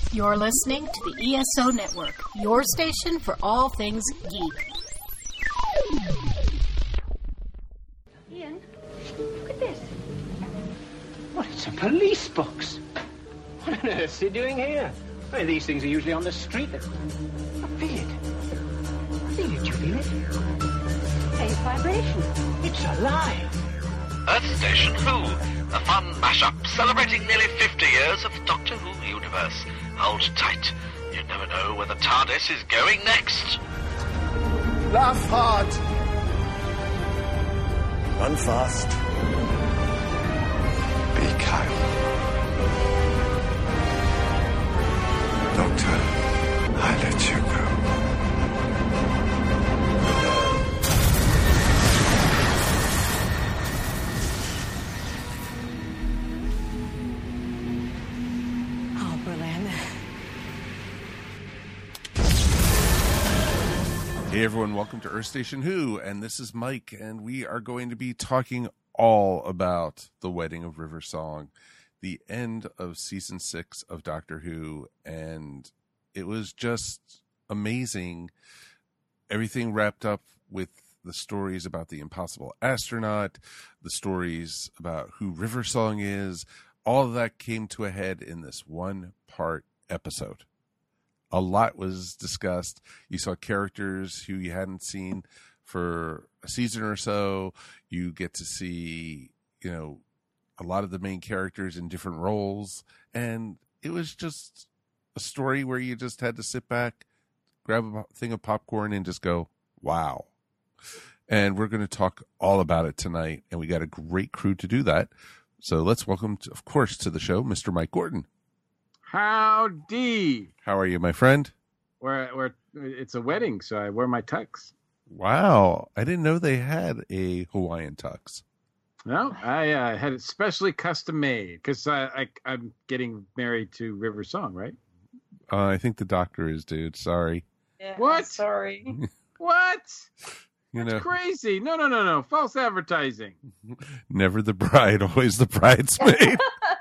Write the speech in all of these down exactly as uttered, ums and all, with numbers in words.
You're listening to the E S O Network, your station for all things geek. Ian, look at this. What, it's a police box. What on earth are you doing here? I mean, these things are usually on the street. I feel it. I feel it. You feel it? Hey, vibration. It's alive. Earth Station Who, a fun mashup celebrating nearly fifty years of Doctor Who universe. Hold tight. You never know where the TARDIS is going next. Laugh hard. Run fast. Be kind. Doctor, I let you go. Oh, Berlin. Hey everyone, welcome to Earth Station Who, and this is Mike, and we are going to be talking all about the wedding of River Song, the end of season six of Doctor Who, and it was just amazing. Everything wrapped up with the stories about the impossible astronaut, the stories about who River Song is. All of that came to a head in this one part episode. A lot was discussed. You saw characters who you hadn't seen for a season or so. You get to see, you know, a lot of the main characters in different roles. And it was just a story where you just had to sit back, grab a thing of popcorn and just go, wow. And we're going to talk all about it tonight. And we got a great crew to do that. So let's welcome, to, of course, to the show, Mister Mike Gordon. Howdy. How are you, my friend? We're, we're, it's a wedding, so I wear my tux. Wow. I didn't know they had a Hawaiian tux. No, I uh, had it specially custom made because I, I, I'm getting married to River Song, right? Uh, I think the doctor is, dude. Sorry. Yeah, What? Sorry. What? You That's know, crazy. No, no, no, no. False advertising. never the bride, always the bridesmaid.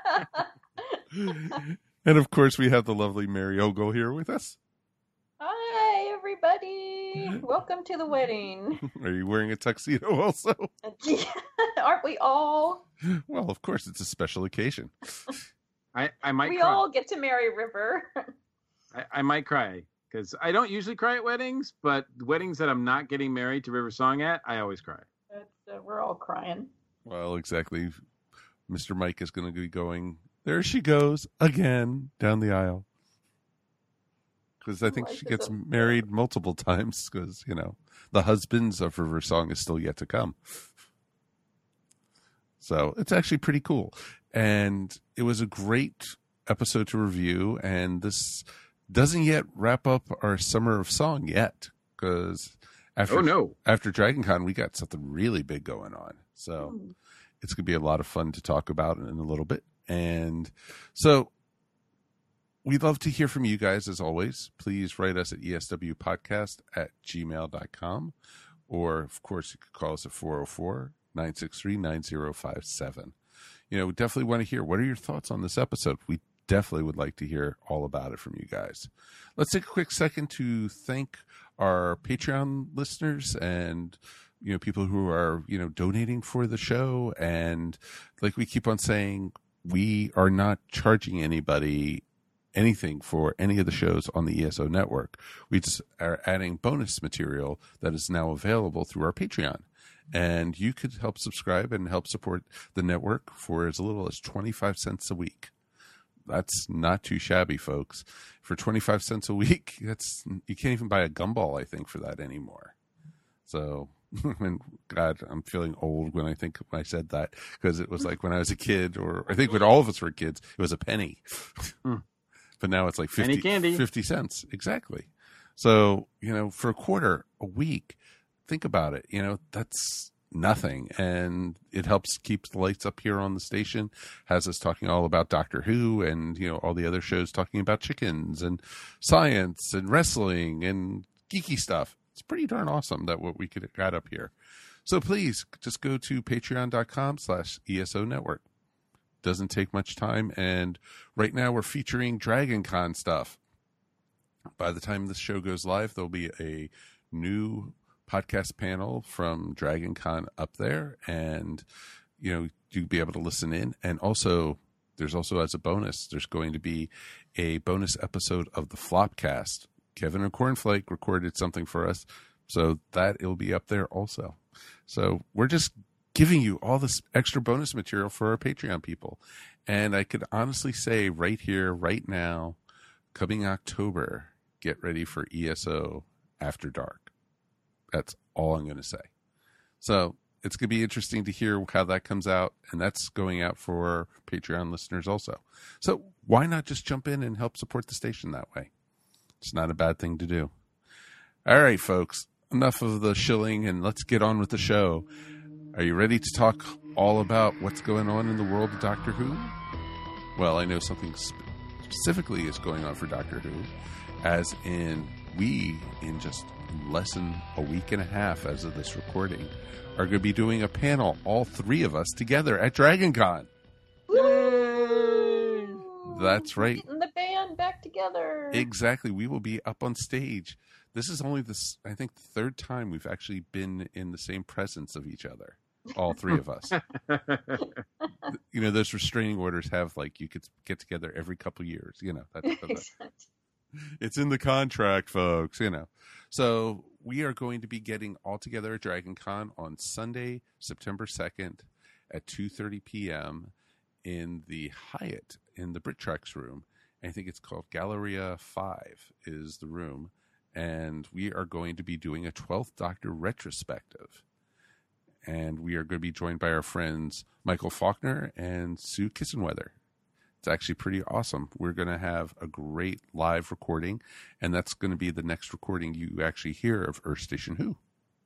And of course, we have the lovely Mary Ogle here with us. Hi, everybody. Welcome to the wedding. Are you wearing a tuxedo also? Aren't we all? Well, of course, it's a special occasion. I, I might We cry. all get to marry River. I, I might cry because I don't usually cry at weddings, but weddings that I'm not getting married to River Song at, I always cry. That's, uh, we're all crying. Well, exactly. Mister Mike is going to be going, there she goes again down the aisle. Because I think Life she is gets a- married multiple times because, you know, the husbands of River Song is still yet to come. So it's actually pretty cool. And it was a great episode to review. And this doesn't yet wrap up our Summer of Song yet. Because after, Oh, no. after Dragon Con, we got something really big going on. So Hmm. it's going to be a lot of fun to talk about in a little bit. And so we'd love to hear from you guys as always. Please write us at E S W podcast at gmail dot com. Or, of course, you could call us at four oh four, nine six three, nine oh five seven. You know, we definitely want to hear, what are your thoughts on this episode? We definitely would like to hear all about it from you guys. Let's take a quick second to thank our Patreon listeners and, you know, people who are, you know, donating for the show. And like we keep on saying, we are not charging anybody anything for any of the shows on the E S O network. We just are adding bonus material that is now available through our Patreon. And you could help subscribe and help support the network for as little as twenty-five cents a week. That's not too shabby, folks. For twenty-five cents a week, that's, you can't even buy a gumball, I think, for that anymore. So, and God, I'm feeling old when I think when I said that, because it was like when I was a kid, or I think when all of us were kids, it was a penny. Hmm. But now it's like Penny fifty, candy. fifty cents. Exactly. So, you know, for a quarter a week, think about it. You know, that's nothing. And it helps keep the lights up here on the station, has us talking all about Doctor Who and, you know, all the other shows talking about chickens and science and wrestling and geeky stuff. It's pretty darn awesome that what we could got up here. So please just go to patreon dot com slash E S O network. doesn't take much time. And right now we're featuring Dragon Con stuff. By the time this show goes live, there'll be a new podcast panel from Dragon Con up there. And, you know, you'll be able to listen in. And also, there's also as a bonus, there's going to be a bonus episode of the Flopcast. Kevin and Cornflake recorded something for us, so that it'll be up there also. So we're just giving you all this extra bonus material for our Patreon people. And I could honestly say right here, right now, coming October, get ready for E S O After Dark. That's all I'm going to say. So it's going to be interesting to hear how that comes out, and that's going out for Patreon listeners also. So why not just jump in and help support the station that way? It's not a bad thing to do. All right, folks, enough of the shilling, and let's get on with the show. Are you ready to talk all about what's going on in the world of Doctor Who? Well, I know something specifically is going on for Doctor Who, as in we, in just less than a week and a half as of this recording, are going to be doing a panel, all three of us together at Dragon Con. Woo! That's right. Getting the band back together. Exactly. We will be up on stage. This is only this, I think, the third time we've actually been in the same presence of each other. All three of us. You know, those restraining orders have, like, you could get together every couple of years. You know, that's, that's, it's in the contract, folks, you know. So we are going to be getting all together at Dragon Con on Sunday, September second at two thirty p.m. in the Hyatt in the Brittrex room. I think it's called Galleria five is the room. And we are going to be doing a twelfth Doctor retrospective. And we are going to be joined by our friends Michael Faulkner and Sue Kissenweather. It's actually pretty awesome. We're going to have a great live recording, and that's going to be the next recording you actually hear of Earth Station Who.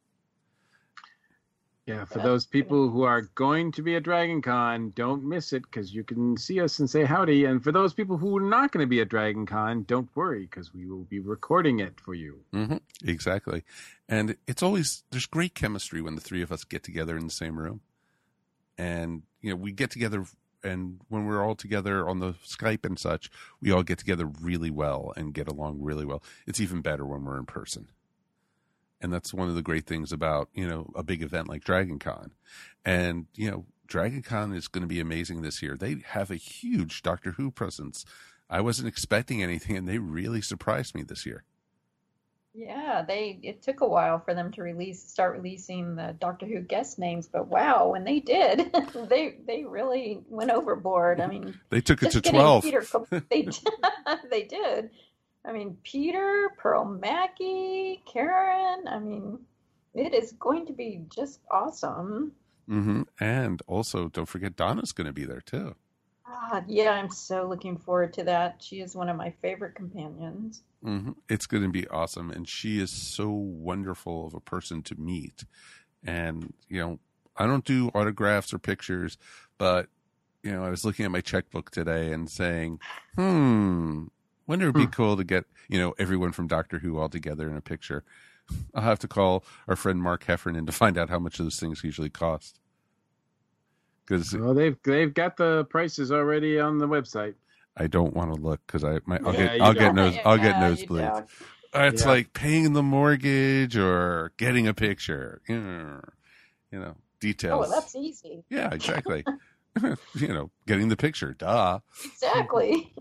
Yeah, for those people who are going to be at Dragon Con, don't miss it, because you can see us and say howdy. And for those people who are not going to be at Dragon Con, don't worry, because we will be recording it for you. Mm-hmm. Exactly. And it's always, there's great chemistry when the three of us get together in the same room. And, you know, we get together, and when we're all together on the Skype and such, we all get together really well and get along really well. It's even better when we're in person. And that's one of the great things about, you know, a big event like Dragon Con. And, you know, Dragon Con is going to be amazing this year. They have a huge Doctor Who presence. I wasn't expecting anything, and they really surprised me this year. Yeah, they it took a while for them to release start releasing the Doctor Who guest names, but wow, when they did, they they really went overboard. I mean, they took it to getting twelve. Peter, they they did. I mean, Peter, Pearl Mackie, Karen. I mean, it is going to be just awesome. Mm-hmm. And also, don't forget Donna's going to be there too. Ah, yeah, I'm so looking forward to that. She is one of my favorite companions. Mm-hmm. It's going to be awesome, and she is so wonderful of a person to meet. And you know, I don't do autographs or pictures, but you know, I was looking at my checkbook today and saying, "Hmm." Wouldn't it be hmm. cool to get, you know, everyone from Doctor Who all together in a picture? I'll have to call our friend Mark Heffernan to find out how much those things usually cost. Because well, they've they've got the prices already on the website. I don't want to look because I my, I'll yeah, get I'll don't. get nose I'll get yeah, nosebleeds. It's yeah. like paying the mortgage or getting a picture. You know, you know details. Oh, well, that's easy. Yeah, exactly. You know, getting the picture. Duh. Exactly.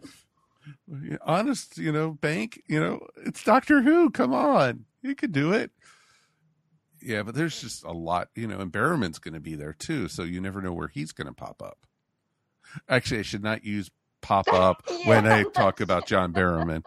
Honest, you know, bank, you know, it's Doctor Who. Come on. You could do it. Yeah, but there's just a lot, you know, and Barrowman's going to be there too. So you never know where he's going to pop up. Actually, I should not use pop up Yeah, when I talk about John Barrowman.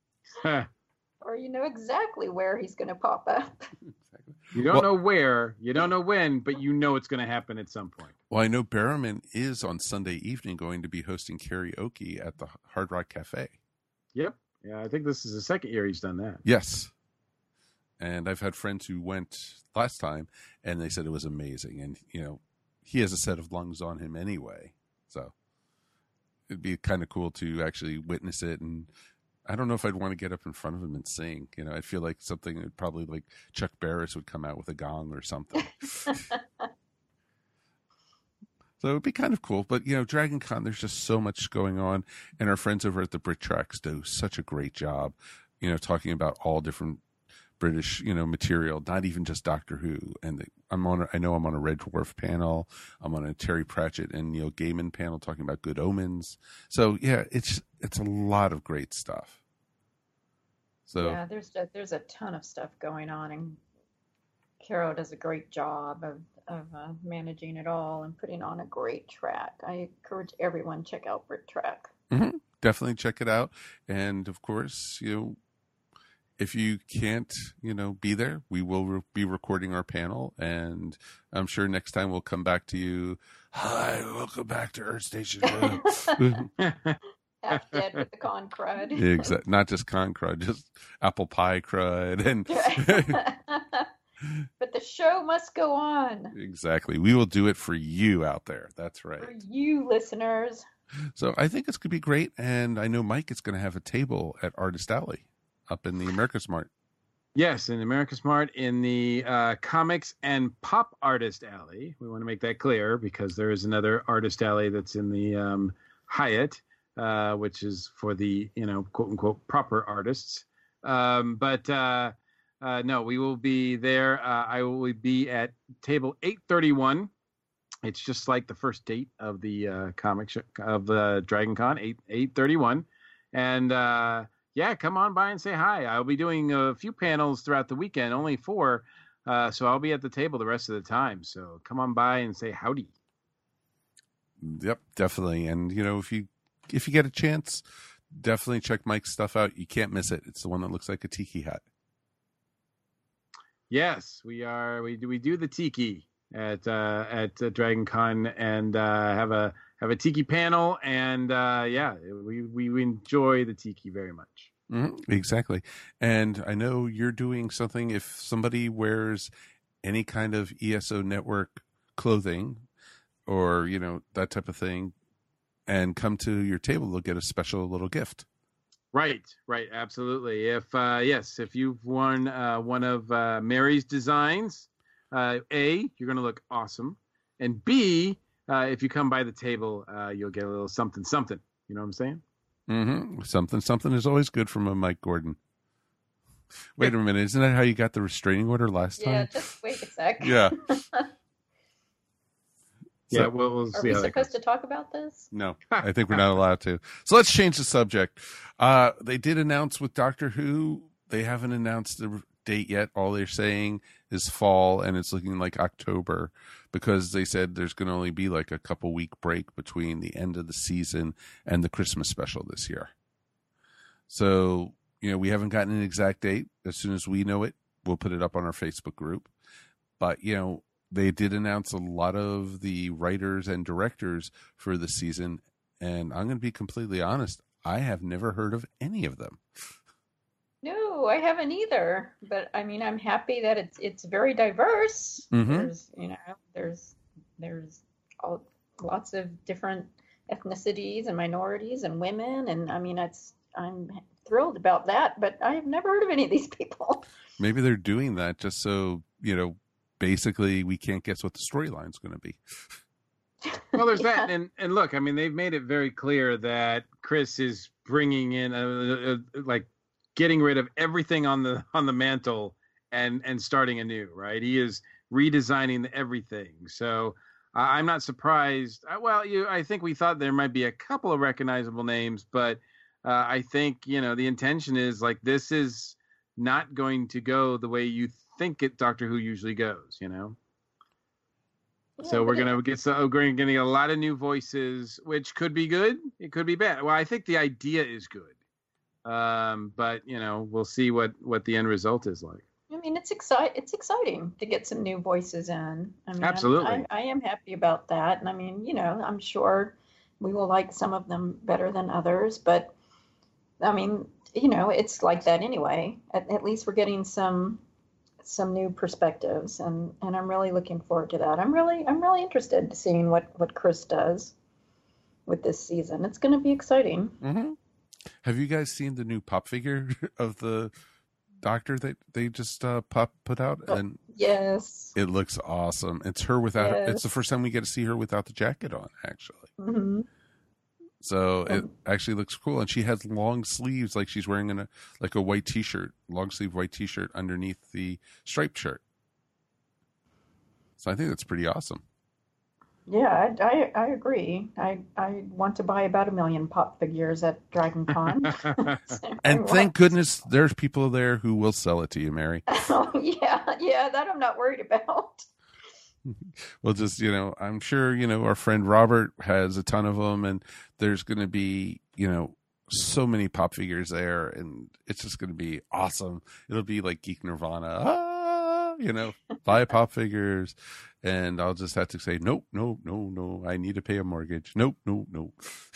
Or you know exactly where he's going to pop up. You don't Well- know where, you don't know when, but you know it's going to happen at some point. Well, I know Barrowman is on Sunday evening going to be hosting karaoke at the Hard Rock Cafe. Yep. Yeah, I think this is the second year he's done that. Yes. And I've had friends who went last time, and they said it was amazing. And, you know, he has a set of lungs on him anyway. So it'd be kind of cool to actually witness it. And I don't know if I'd want to get up in front of him and sing. You know, I feel like something that probably like Chuck Barris would come out with a gong or something. So it'd be kind of cool. But, you know, Dragon Con, there's just so much going on. And our friends over at the Brit Tracks do such a great job, you know, talking about all different British, you know, material, not even just Doctor Who. And the, I'm on, a, I know I'm on a Red Dwarf panel. I'm on a Terry Pratchett and Neil Gaiman panel talking about Good Omens. So, yeah, it's it's a lot of great stuff. So yeah, there's a, there's a ton of stuff going on, and Caro does a great job of, of uh, managing it all and putting on a great track. I encourage everyone to check out Brit Track. Mm-hmm. Definitely check it out. And of course, you know, if you can't, you know, be there, we will re- be recording our panel, and I'm sure next time we'll come back to you. Hi, welcome back to Earth Station. Half dead with the con crud. Exactly. Not just con crud, just apple pie crud. And but the show must go on. Exactly. We will do it for you out there. That's right. For you listeners. So I think it's going to be great. And I know Mike is going to have a table at Artist Alley up in the America Smart. Yes, in America Smart, in the uh, Comics and Pop Artist Alley. We want to make that clear because there is another Artist Alley that's in the um, Hyatt, uh, which is for the, you know, quote unquote proper artists. Um, but uh, uh, no, we will be there. Uh, I will be at table eight thirty-one. It's just like the first date of the uh, comic sh- of the Dragon Con, eight eight thirty-one, and uh, yeah, come on by and say hi. I'll be doing a few panels throughout the weekend, only four, uh, so I'll be at the table the rest of the time. So come on by and say howdy. Yep, definitely. And you know, if you if you get a chance, definitely check Mike's stuff out. You can't miss it. It's the one that looks like a tiki hat. Yes, we are. We do. We do the tiki at uh, at uh, Dragon Con and uh, have a have a tiki panel, and uh, yeah, we we enjoy the tiki very much. Mm-hmm, exactly. And I know you're doing something. If somebody wears any kind of E S O Network clothing, or you know that type of thing, and come to your table, they'll get a special little gift. Right, right, absolutely. If uh, yes, if you've worn uh, one of uh, Mary's designs, uh, A, you're going to look awesome, and B, uh, if you come by the table, uh, you'll get a little something, something. You know what I'm saying? Mm-hmm. Something, something is always good from a Mike Gordon. Wait a minute, isn't that how you got the restraining order last time? Yeah, just wait a sec. Yeah. Yeah, So, we'll, we'll Are see we how that supposed goes. to talk about this? no, I think we're not allowed to. So let's change the subject. Uh, they did announce with Doctor Who, they haven't announced the date yet. All they're saying is fall, and it's looking like October because they said there's going to only be like a couple week break between the end of the season and the Christmas special this year. So, you know, we haven't gotten an exact date. As soon as we know it, we'll put it up on our Facebook group. But, you know, they did announce a lot of the writers and directors for the season, and I'm going to be completely honest, I have never heard of any of them. No, I haven't either. But I mean, I'm happy that it's it's very diverse. Mm-hmm. There's you know there's there's all, lots of different ethnicities and minorities and women, and I mean it's I'm thrilled about that. But I've never heard of any of these people. Maybe they're doing that just so, you know, basically we can't guess what the storyline's going to be. Well, there's Yeah. that, and and look, I mean, they've made it very clear that Chris is bringing in a, a, a, like getting rid of everything on the on the mantle and and starting anew, right? He is redesigning everything. So uh, I'm not surprised. Uh, well, you, I think we thought there might be a couple of recognizable names, but uh, I think you know the intention is like this is not going to go the way you think it Doctor Who usually goes, you know. Yeah, So we're but it- gonna get so we're gonna get a lot of new voices, which could be good. It could be bad. Well, I think the idea is good, um, but you know we'll see what what the end result is like. I mean, it's excite it's exciting to get some new voices in. I mean, I'm- Absolutely. I, I am happy about that, and I mean, you know, I'm sure we will like some of them better than others, but I mean, you know, it's like that anyway. At, at least we're getting some some new perspectives, and and I'm really looking forward to that. I'm really I'm really interested in seeing what what Chris does with this season. It's going to be exciting. Mm-hmm. Have you guys seen the new pop figure of the Doctor that they just uh, pop put out? Oh, And Yes. It looks awesome. It's her without. Yes. It's the first time we get to see her without the jacket on, actually. Mm-hmm. So it actually looks cool, and she has long sleeves, like she's wearing a like a white T-shirt, long sleeve white T-shirt underneath the striped shirt. So I think that's pretty awesome. Yeah, I, I, I agree. I, I want to buy about a million pop figures at Dragon Con. So And I thank want- goodness there's people there who will sell it to you, Mary. Oh, yeah, yeah, that I'm not worried about. We'll just, you know, I'm sure, you know, our friend Robert has a ton of them, and there's going to be, you know, so many pop figures there, and it's just going to be awesome. It'll be like Geek Nirvana, ah, you know, buy pop figures, and I'll just have to say, nope, no, no, no, I need to pay a mortgage. Nope, no, no.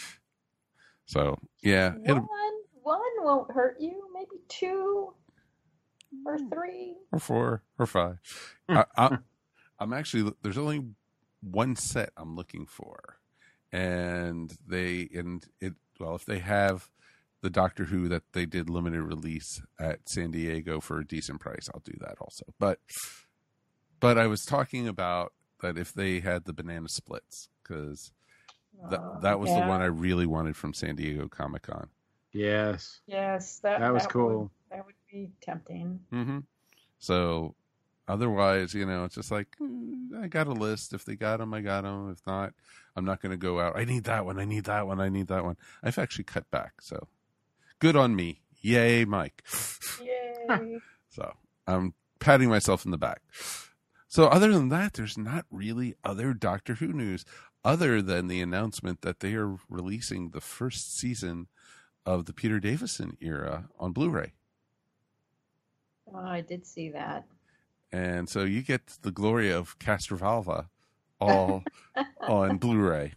So, yeah. One, It'll, one won't hurt you. Maybe two or three. or four, or five. I, I, I'm actually, there's only one set I'm looking for. And they, and it, well, if they have the Doctor Who that they did limited release at San Diego for a decent price, I'll do that also. But, but I was talking about that if they had the banana splits, because that, Oh, that was yeah. the one I really wanted from San Diego Comic-Con. Yes. Yes, that, That was would- cool. that would be tempting. Mm-hmm. So otherwise, you know, it's just like, mm, I got a list. If they got them, I got them. If not, I'm not going to go out. I need that one. I need that one. I need that one. I've actually cut back. So good on me. Yay, Mike. Yay. So I'm patting myself in the back. So other than that, there's not really other Doctor Who news other than the announcement that they are releasing the first season of the Peter Davison era on Blu-ray. Oh, I did see that. And so you get the glory of Castrovalva all on Blu-ray.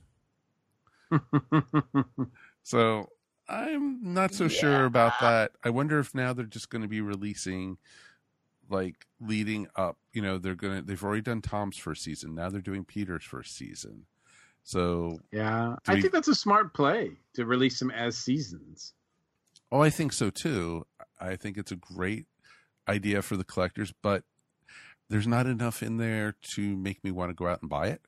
So I'm not so sure about that. I wonder if now they're just going to be releasing, like, leading up. You know, they're gonna. They've already done Tom's first season. Now they're doing Peter's first season. So Yeah. Do I we- think that's a smart play to release them as seasons. Oh, I think so too. I think it's a great idea for the collectors, but there's not enough in there to make me want to go out and buy it.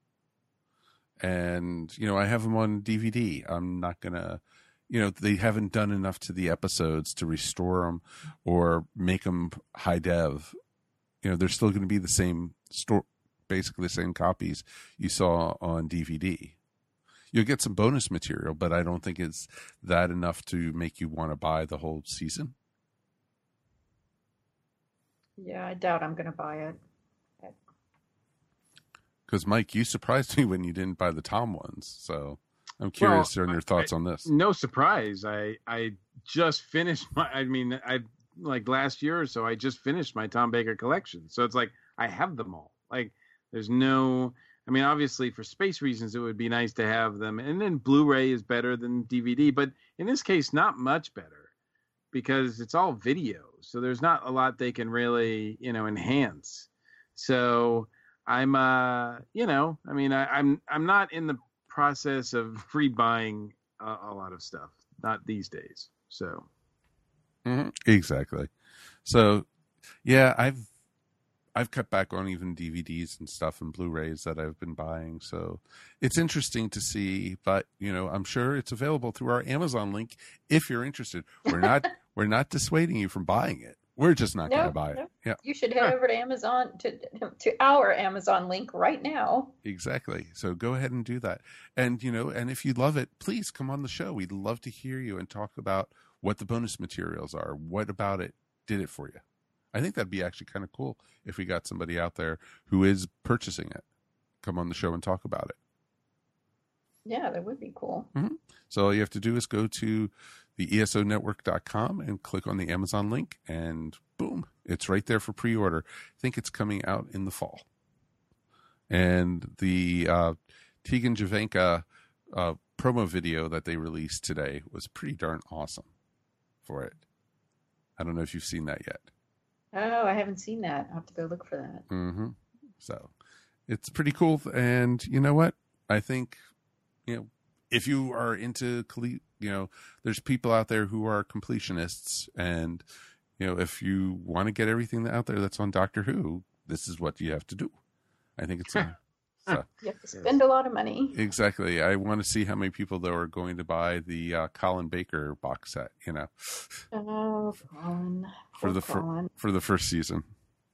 And, you know, I have them on D V D. I'm not going to, you know, they haven't done enough to the episodes to restore them or make them high dev. You know, they're still going to be the same store, basically the same copies you saw on D V D. You'll get some bonus material, but I don't think it's that enough to make you want to buy the whole season. Yeah, I doubt I'm going to buy it. Because, Mike, you surprised me when you didn't buy the Tom ones. So I'm curious Well, on your I- thoughts I- on this. No surprise. I I just finished my. I mean, I like last year or so. I just finished my Tom Baker collection. So it's like I have them all. Like there's no. I mean, obviously for space reasons, it would be nice to have them. And then Blu-ray is better than D V D, but in this case, not much better because it's all video. So there's not a lot they can really, you know, enhance. So I'm, uh, you know, I mean, I, I'm I'm not in the process of free buying a, a lot of stuff, not these days. So Mm-hmm. Exactly. So, yeah, I've I've cut back on even D V Ds and stuff and Blu-rays that I've been buying. So it's interesting to see, but you know, I'm sure it's available through our Amazon link if you're interested. We're not we're not dissuading you from buying it. We're just not going No, to buy it. no. Yeah, You should head over to Amazon to to our Amazon link right now. exactly. So go ahead and do that. And you know, and if you love it, please come on the show. We'd love to hear you and talk about what the bonus materials are. What about it did it for you? I think that'd be actually kind of cool if we got somebody out there who is purchasing it, come on the show and talk about it. Yeah, that would be cool. Mm-hmm. So all you have to do is go to the E S O network dot com and click on the Amazon link, and boom, it's right there for pre-order. I think it's coming out in the fall. And the uh, Tegan Javanka uh, promo video that they released today was pretty darn awesome for it. I don't know if you've seen that yet. Oh, I haven't seen that. I'll have to go look for that. Mm-hmm. So it's pretty cool. And you know what? I think, you know, if you are into, you know, there's people out there who are completionists. And, you know, if you want to get everything out there that's on Doctor Who, this is what you have to do. I think it's a, so, You have to spend a lot of money. exactly. I want to see how many people though are going to buy the uh, Colin Baker box set. You know, Oh, Colin. for Poor the fir- Colin. for the first season.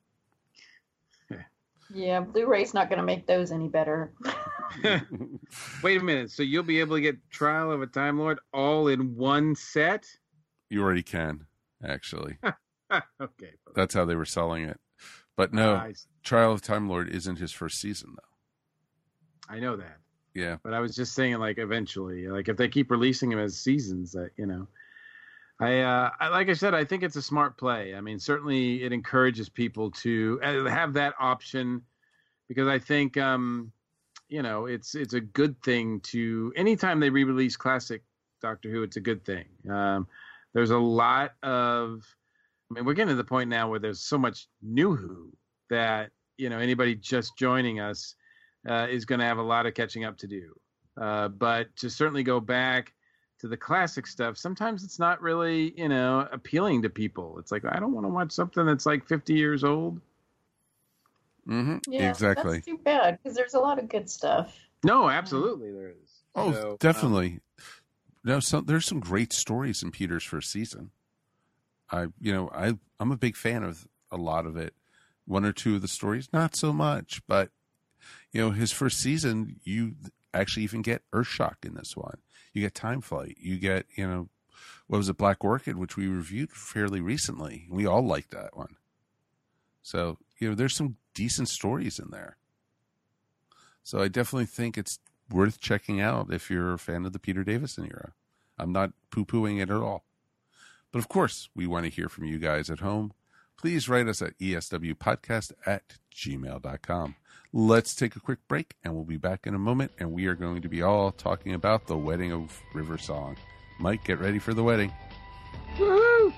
Yeah, Blu-ray's not going to make those any better. Wait a minute. So you'll be able to get Trial of a Time Lord all in one set? You already can, actually. Okay. That's how they were selling it. But no, I, Trial of Time Lord isn't his first season, though. I know that. Yeah. But I was just saying, like, eventually, like, if they keep releasing them as seasons, that, you know. I, uh, I, like I said, I think it's a smart play. I mean, certainly it encourages people to have that option because I think, um, you know, it's it's a good thing to anytime they re-release classic Doctor Who, it's a good thing. Um, there's a lot of, I mean, we're getting to the point now where there's so much new Who that, you know, anybody just joining us uh, is going to have a lot of catching up to do. Uh, but to certainly go back to the classic stuff, sometimes it's not really, you know, appealing to people. It's like, I don't want to watch something that's like fifty years old. Mm-hmm. Yeah, exactly. That's too bad because there's a lot of good stuff. No, absolutely there is. Oh, So, definitely. um, no, some, there's some great stories in Peter's first season. I, you know, I, I'm a big fan of a lot of it. One or two of the stories, not so much, but you know, his first season, you actually even get Earthshock in this one. You get Time Flight. You get, you know, what was it, Black Orchid, which we reviewed fairly recently. We all liked that one. So, you know, there's some decent stories in there. So I definitely think it's worth checking out if you're a fan of the Peter Davison era. I'm not poo-pooing it at all. But of course, we want to hear from you guys at home. Please write us at E S W podcast at gmail dot com. Let's take a quick break, and we'll be back in a moment, and we are going to be all talking about the wedding of River Song. Mike, get ready for the wedding. Woo-hoo!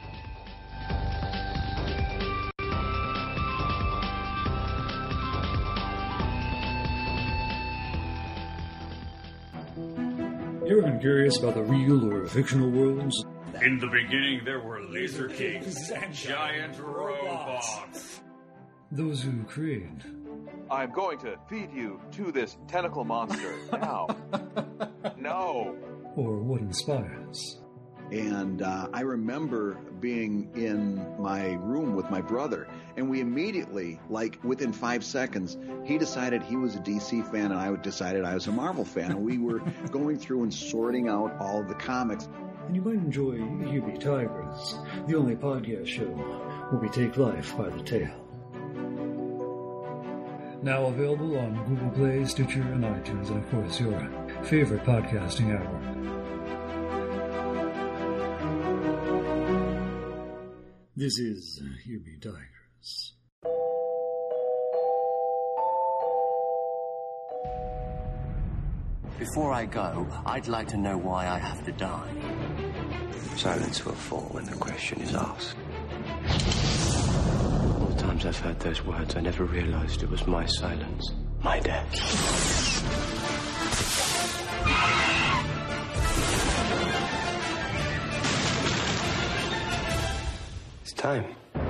You ever been curious about the real or fictional worlds? In the beginning, there were laser kings and giant robots. Those who created. I'm going to feed you to this tentacle monster now. No. Or what inspires. And uh, I remember being in my room with my brother, and we immediately, like within five seconds, he decided he was a D C fan, and I decided I was a Marvel fan. And we were going through and sorting out all of the comics. And you might enjoy Here Be Tigers, the only podcast show where we take life by the tail. Now available on Google Play, Stitcher, and iTunes, and of course your favorite podcasting hour. This is Here Be Tigers. Before I go, I'd like to know why I have to die. Silence will fall when the question is asked. All the times I've heard those words, I never realized it was my silence, my death. It's time.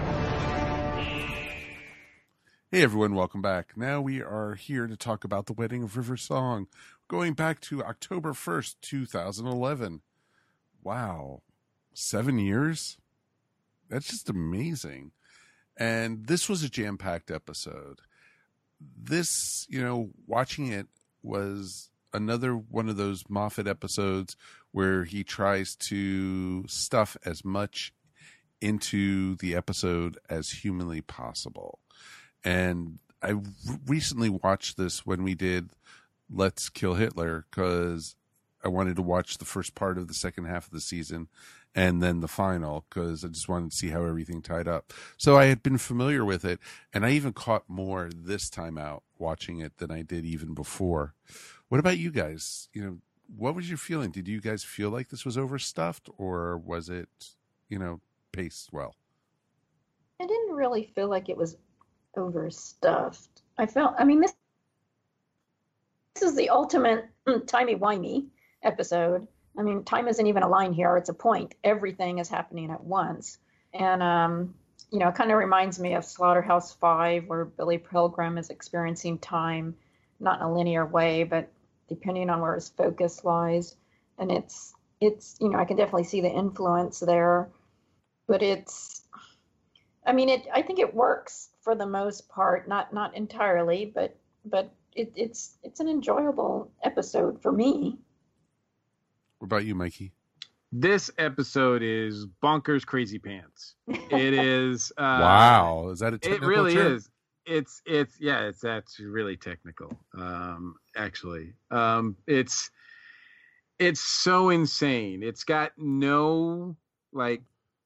Hey everyone, welcome back. Now we are here to talk about the wedding of River Song, going back to October first, two thousand eleven. Wow, seven years? That's just amazing. And this was a jam-packed episode. This, you know, watching it was another one of those Moffat episodes where he tries to stuff as much into the episode as humanly possible. And I recently watched this when we did Let's Kill Hitler, because I wanted to watch the first part of the second half of the season and then the final, because I just wanted to see how everything tied up. So I had been familiar with it, and I even caught more this time out watching it than I did even before. What about you guys? You know, what was your feeling? Did you guys feel like this was overstuffed, or was it, you know, paced well? I didn't really feel like it was overstuffed. I felt, I mean, this, this is the ultimate timey-wimey episode. I mean, time isn't even a line here, it's a point. Everything is happening at once. And, um, you know, it kind of reminds me of Slaughterhouse Five, where Billy Pilgrim is experiencing time, not in a linear way, but depending on where his focus lies. And it's, it's, you know, I can definitely see the influence there, but it's, I mean, it, I think it works for the most part, not, not entirely, but, but it, it's, it's an enjoyable episode for me. What about you, Mikey? This episode is bonkers crazy pants. It is. Uh, wow. Is that a technical It really term? is. It's, it's, yeah, it's actually really technical. Um, actually, um, it's, it's so insane. It's got no like,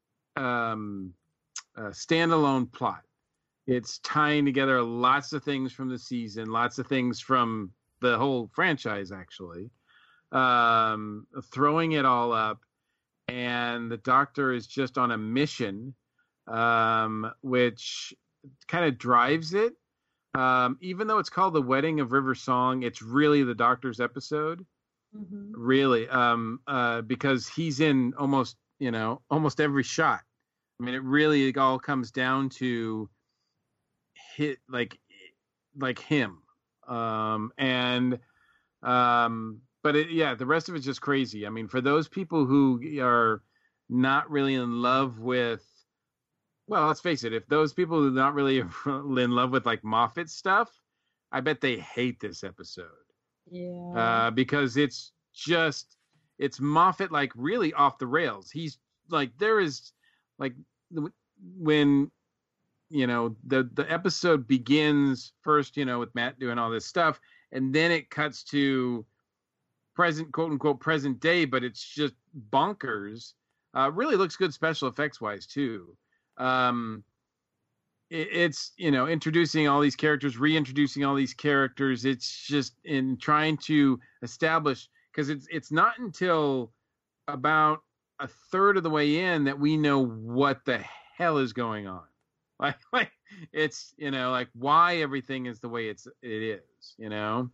um, uh, standalone plot. It's tying together lots of things from the season, lots of things from the whole franchise, actually, um, throwing it all up. And the Doctor is just on a mission, um, which kind of drives it. Um, even though it's called The Wedding of River Song, it's really the Doctor's episode. Mm-hmm. Really, um, uh, because he's in almost, you know, almost every shot. I mean, it really it all comes down to hit like, like him. Um, and, um, but it, yeah, the rest of it's just crazy. I mean, for those people who are not really in love with, well, let's face it, if those people who are not really in love with like Moffat stuff, I bet they hate this episode. Yeah. Uh, because it's just, it's Moffat like really off the rails. He's like, there is like when, you know, the, the episode begins first, you know, with Matt doing all this stuff, and then it cuts to present, quote unquote, present day, but it's just bonkers. Uh, really looks good special effects wise too. Um, it, it's, you know, introducing all these characters, reintroducing all these characters. It's just in trying to establish, because it's it's not until about a third of the way in that we know what the hell is going on. Like, like it's, you know, like why everything is the way it's it is, you know.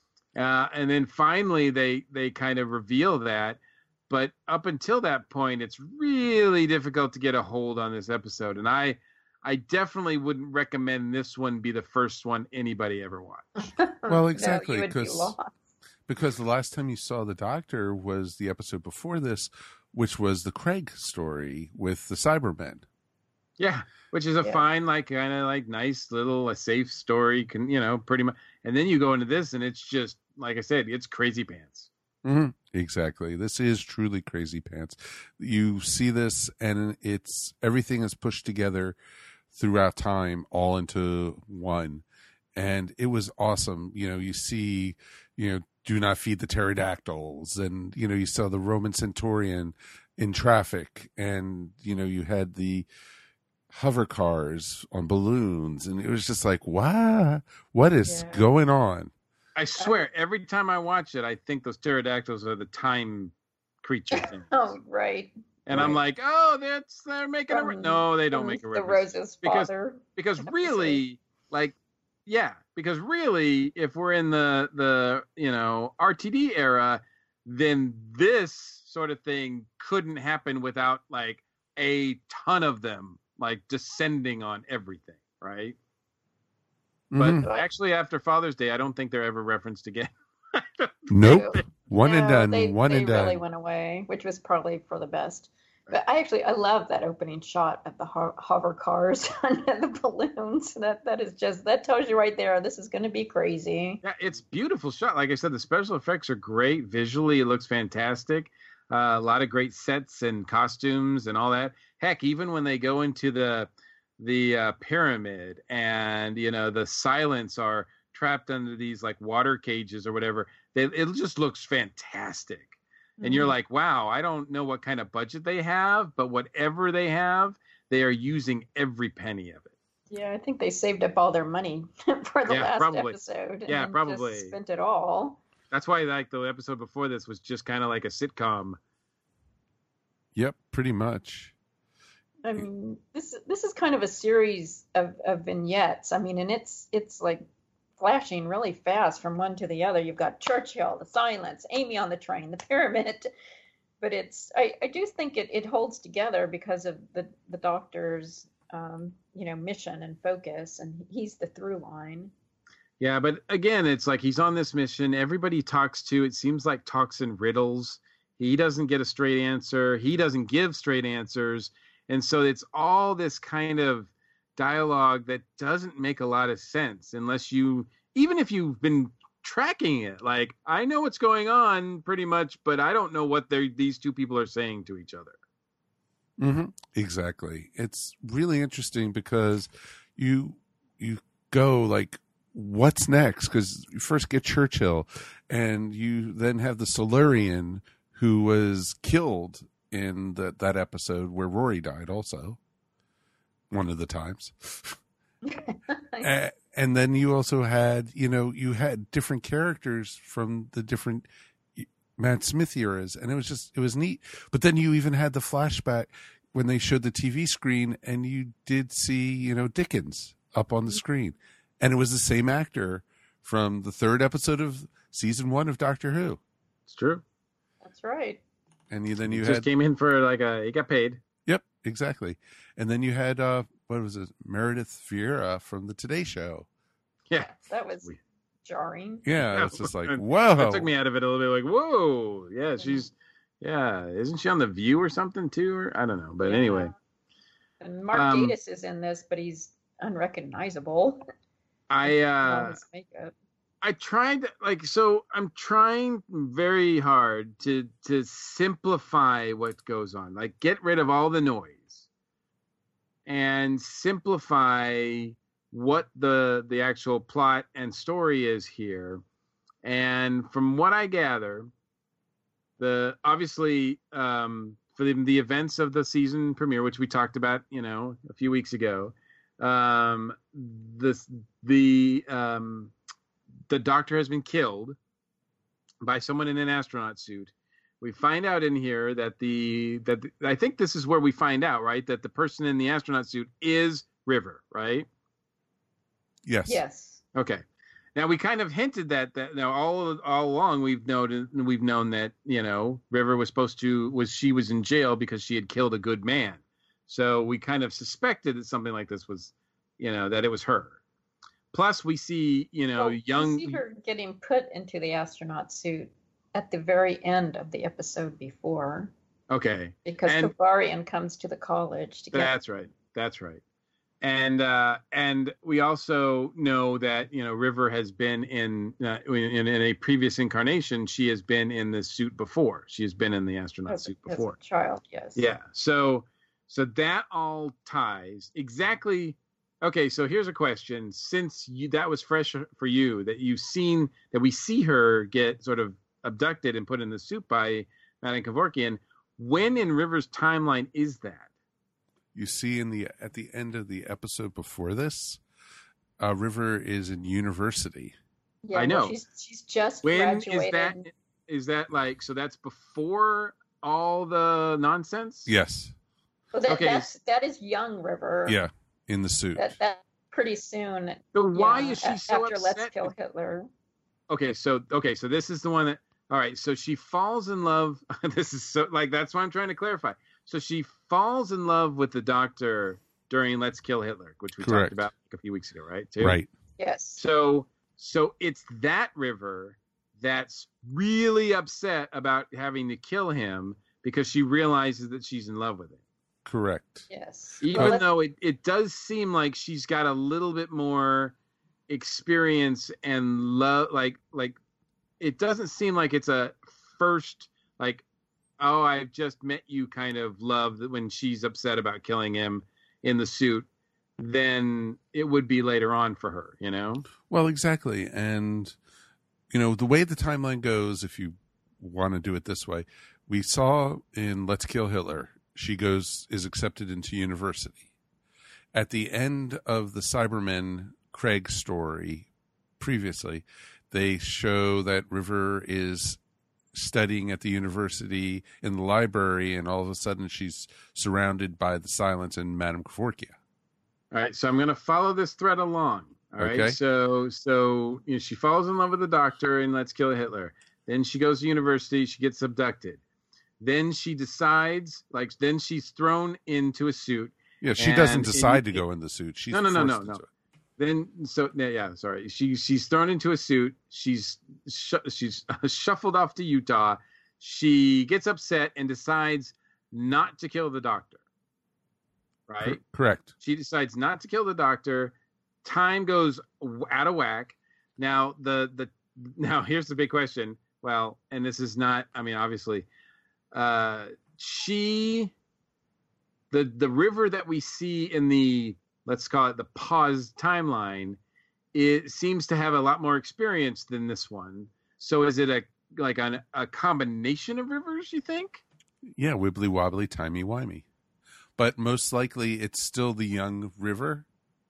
Uh, and then finally they they kind of reveal that. But up until that point, it's really difficult to get a hold on this episode. And I I definitely wouldn't recommend this one be the first one anybody ever watched. Well, exactly. No, you would be because, lost. because the last time you saw the Doctor was the episode before this, which was the Craig story with the Cybermen. Yeah, which is a Yeah. fine, like, kind of like nice little, a safe story, can, you know, pretty much. And then you go into this and it's just, like I said, it's crazy pants. Mm-hmm. Exactly. This is truly crazy pants. You see this and it's, everything is pushed together throughout time all into one. And it was awesome. You know, you see, you know, do not feed the pterodactyls, and, you know, you saw the Roman centurion in traffic, and, you know, you had the hover cars on balloons, and it was just like, wow, what is Yeah. going on? I swear, every time I watch it, I think those pterodactyls are the time creature thing. Oh, right. And I'm like, oh, that's, they're making a, re-. From- no, they don't from make a the reference. Rose's because, father. because really, like, yeah, because really, if we're in the, the, you know, R T D era, then this sort of thing couldn't happen without like a ton of them, like descending on everything. Right. Mhm. But actually after Father's Day, I don't think they're ever referenced again. Nope. One and No, done. They, One they and really done. went away, which was probably for the best. But I actually, I love that opening shot of the ho- hover cars and the balloons. That that is just, that tells you right there, this is going to be crazy. Yeah, it's beautiful shot. Like I said, the special effects are great. Visually, it looks fantastic. Uh, a lot of great sets and costumes and all that. Heck, even when they go into the the uh, pyramid and, you know, the Silents are trapped under these like water cages or whatever, they, it just looks fantastic. And you're like, wow, I don't know what kind of budget they have, but whatever they have, they are using every penny of it. Yeah, I think they saved up all their money for the Yeah, last probably. episode. And Yeah, then probably. Just spent it all. That's why like the episode before this was just kind of like a sitcom. Yep, pretty much. I mean, this this is kind of a series of, of vignettes. I mean, and it's it's like flashing really fast from one to the other. You've got Churchill, the Silence, Amy on the train, the pyramid. But it's I, I do think it, it holds together because of the, the Doctor's um, you know, mission and focus, and he's the through line. Yeah, but again, it's like he's on this mission. Everybody he talks to, it seems like talks in riddles. He doesn't get a straight answer. He doesn't give straight answers. And so it's all this kind of dialogue that doesn't make a lot of sense unless you, even if you've been tracking it. Like, I know what's going on pretty much, but I don't know what they're, these two people are saying to each other. Mm-hmm. Exactly. It's really interesting because you you go like, what's next? Because you first get Churchill, and you then have the Silurian who was killed in the, that episode where Rory died also, one of the times. and, and then you also had, you know, you had different characters from the different Matt Smith eras, and it was just, it was neat. But then you even had the flashback when they showed the T V screen, and you did see, you know, Dickens up on the screen. And it was the same actor from the third episode of season one of Doctor Who. It's true. That's right. And you, then you he had, just came in for like a, he got paid. Yep, exactly. And then you had, uh, what was it, Meredith Vieira from the Today Show. Yeah. That was jarring. Yeah, it's just like, whoa. That took me out of it a little bit, like, whoa. Yeah, she's, yeah. Isn't she on The View or something too? Or I don't know. But yeah. anyway. And Mark um, Gatiss is in this, but he's unrecognizable. I, uh, makeup. I tried, like, so I'm trying very hard to to simplify what goes on. Like, get rid of all the noise and simplify what the the actual plot and story is here. And from what I gather, the obviously um, for the, the events of the season premiere, which we talked about, you know, a few weeks ago, um, this the um, the doctor has been killed by someone in an astronaut suit. We find out in here that the that the, I think this is where we find out, right, that the person in the astronaut suit is River, right? Yes. Yes. Okay. Now we kind of hinted that that now all all along we've noted we've known that, you know, River was supposed to was she was in jail because she had killed a good man. So we kind of suspected that something like this was, you know, that it was her. Plus, we see, you know, well, young. We see her getting put into the astronaut suit at the very end of the episode before. Okay. Because and, Kovarian comes to the college to get. That's right. That's right. And uh, and we also know that, you know, River has been in, uh, in in a previous incarnation. She has been in the suit before. She has been in the astronaut as, suit before. As a child, yes. Yeah. So so that all ties exactly. Okay, so here's a question. Since you, that was fresh for you, that you've seen, that we see her get sort of abducted and put in the suit by Madame Kevorkian, when in River's timeline is that? You see in the at the end of the episode before this, uh, River is in university. Yeah, I know. Well, she's, she's just when graduated. is that? Is that like, so that's before all the nonsense? Yes. Well, that, okay. that's, that is young River. Yeah. In the suit. That, that pretty soon. So why yeah, is she so after upset? Let's Kill Hitler? Okay, so okay, so this is the one that. All right, so she falls in love. This is so like that's what I'm trying to clarify. So she falls in love with the doctor during Let's Kill Hitler, which we Correct. talked about like a few weeks ago, right? Too? Right. Yes. So so it's that River that's really upset about having to kill him because she realizes that she's in love with him. Correct. Yes. Even well, though it, it does seem like she's got a little bit more experience and love, like like it doesn't seem like it's a first like, oh, I've just met you kind of love that when she's upset about killing him in the suit, then it would be later on for her, you know? Well, exactly. And, you know, the way the timeline goes, if you want to do it this way, we saw in Let's Kill Hitler, she goes, is accepted into university. At the end of the Cybermen Craig story previously, they show that River is studying at the university in the library, and all of a sudden she's surrounded by the Silence and Madame Kevorkian. All right, so I'm going to follow this thread along. All right, okay. so so you know, she falls in love with the doctor in Let's Kill Hitler. Then she goes to university. She gets abducted. Then she decides, like, then she's thrown into a suit, Yeah, she And doesn't decide in- to go in the suit. She's no, no, no, no, forced no. into it. Then so yeah, yeah, sorry. She she's thrown into a suit. She's sh- she's shuffled off to Utah. She gets upset and decides not to kill the doctor. Right? Cor- correct. She decides not to kill the doctor. Time goes w- out of whack. Now the the now here's the big question. Well, and this is not. I mean, obviously, uh, she the the river that we see in the, let's call it the pause timeline, it seems to have a lot more experience than this one. So is it a like an, a combination of rivers, you think? Yeah, wibbly wobbly, timey wimey. But most likely it's still the young river.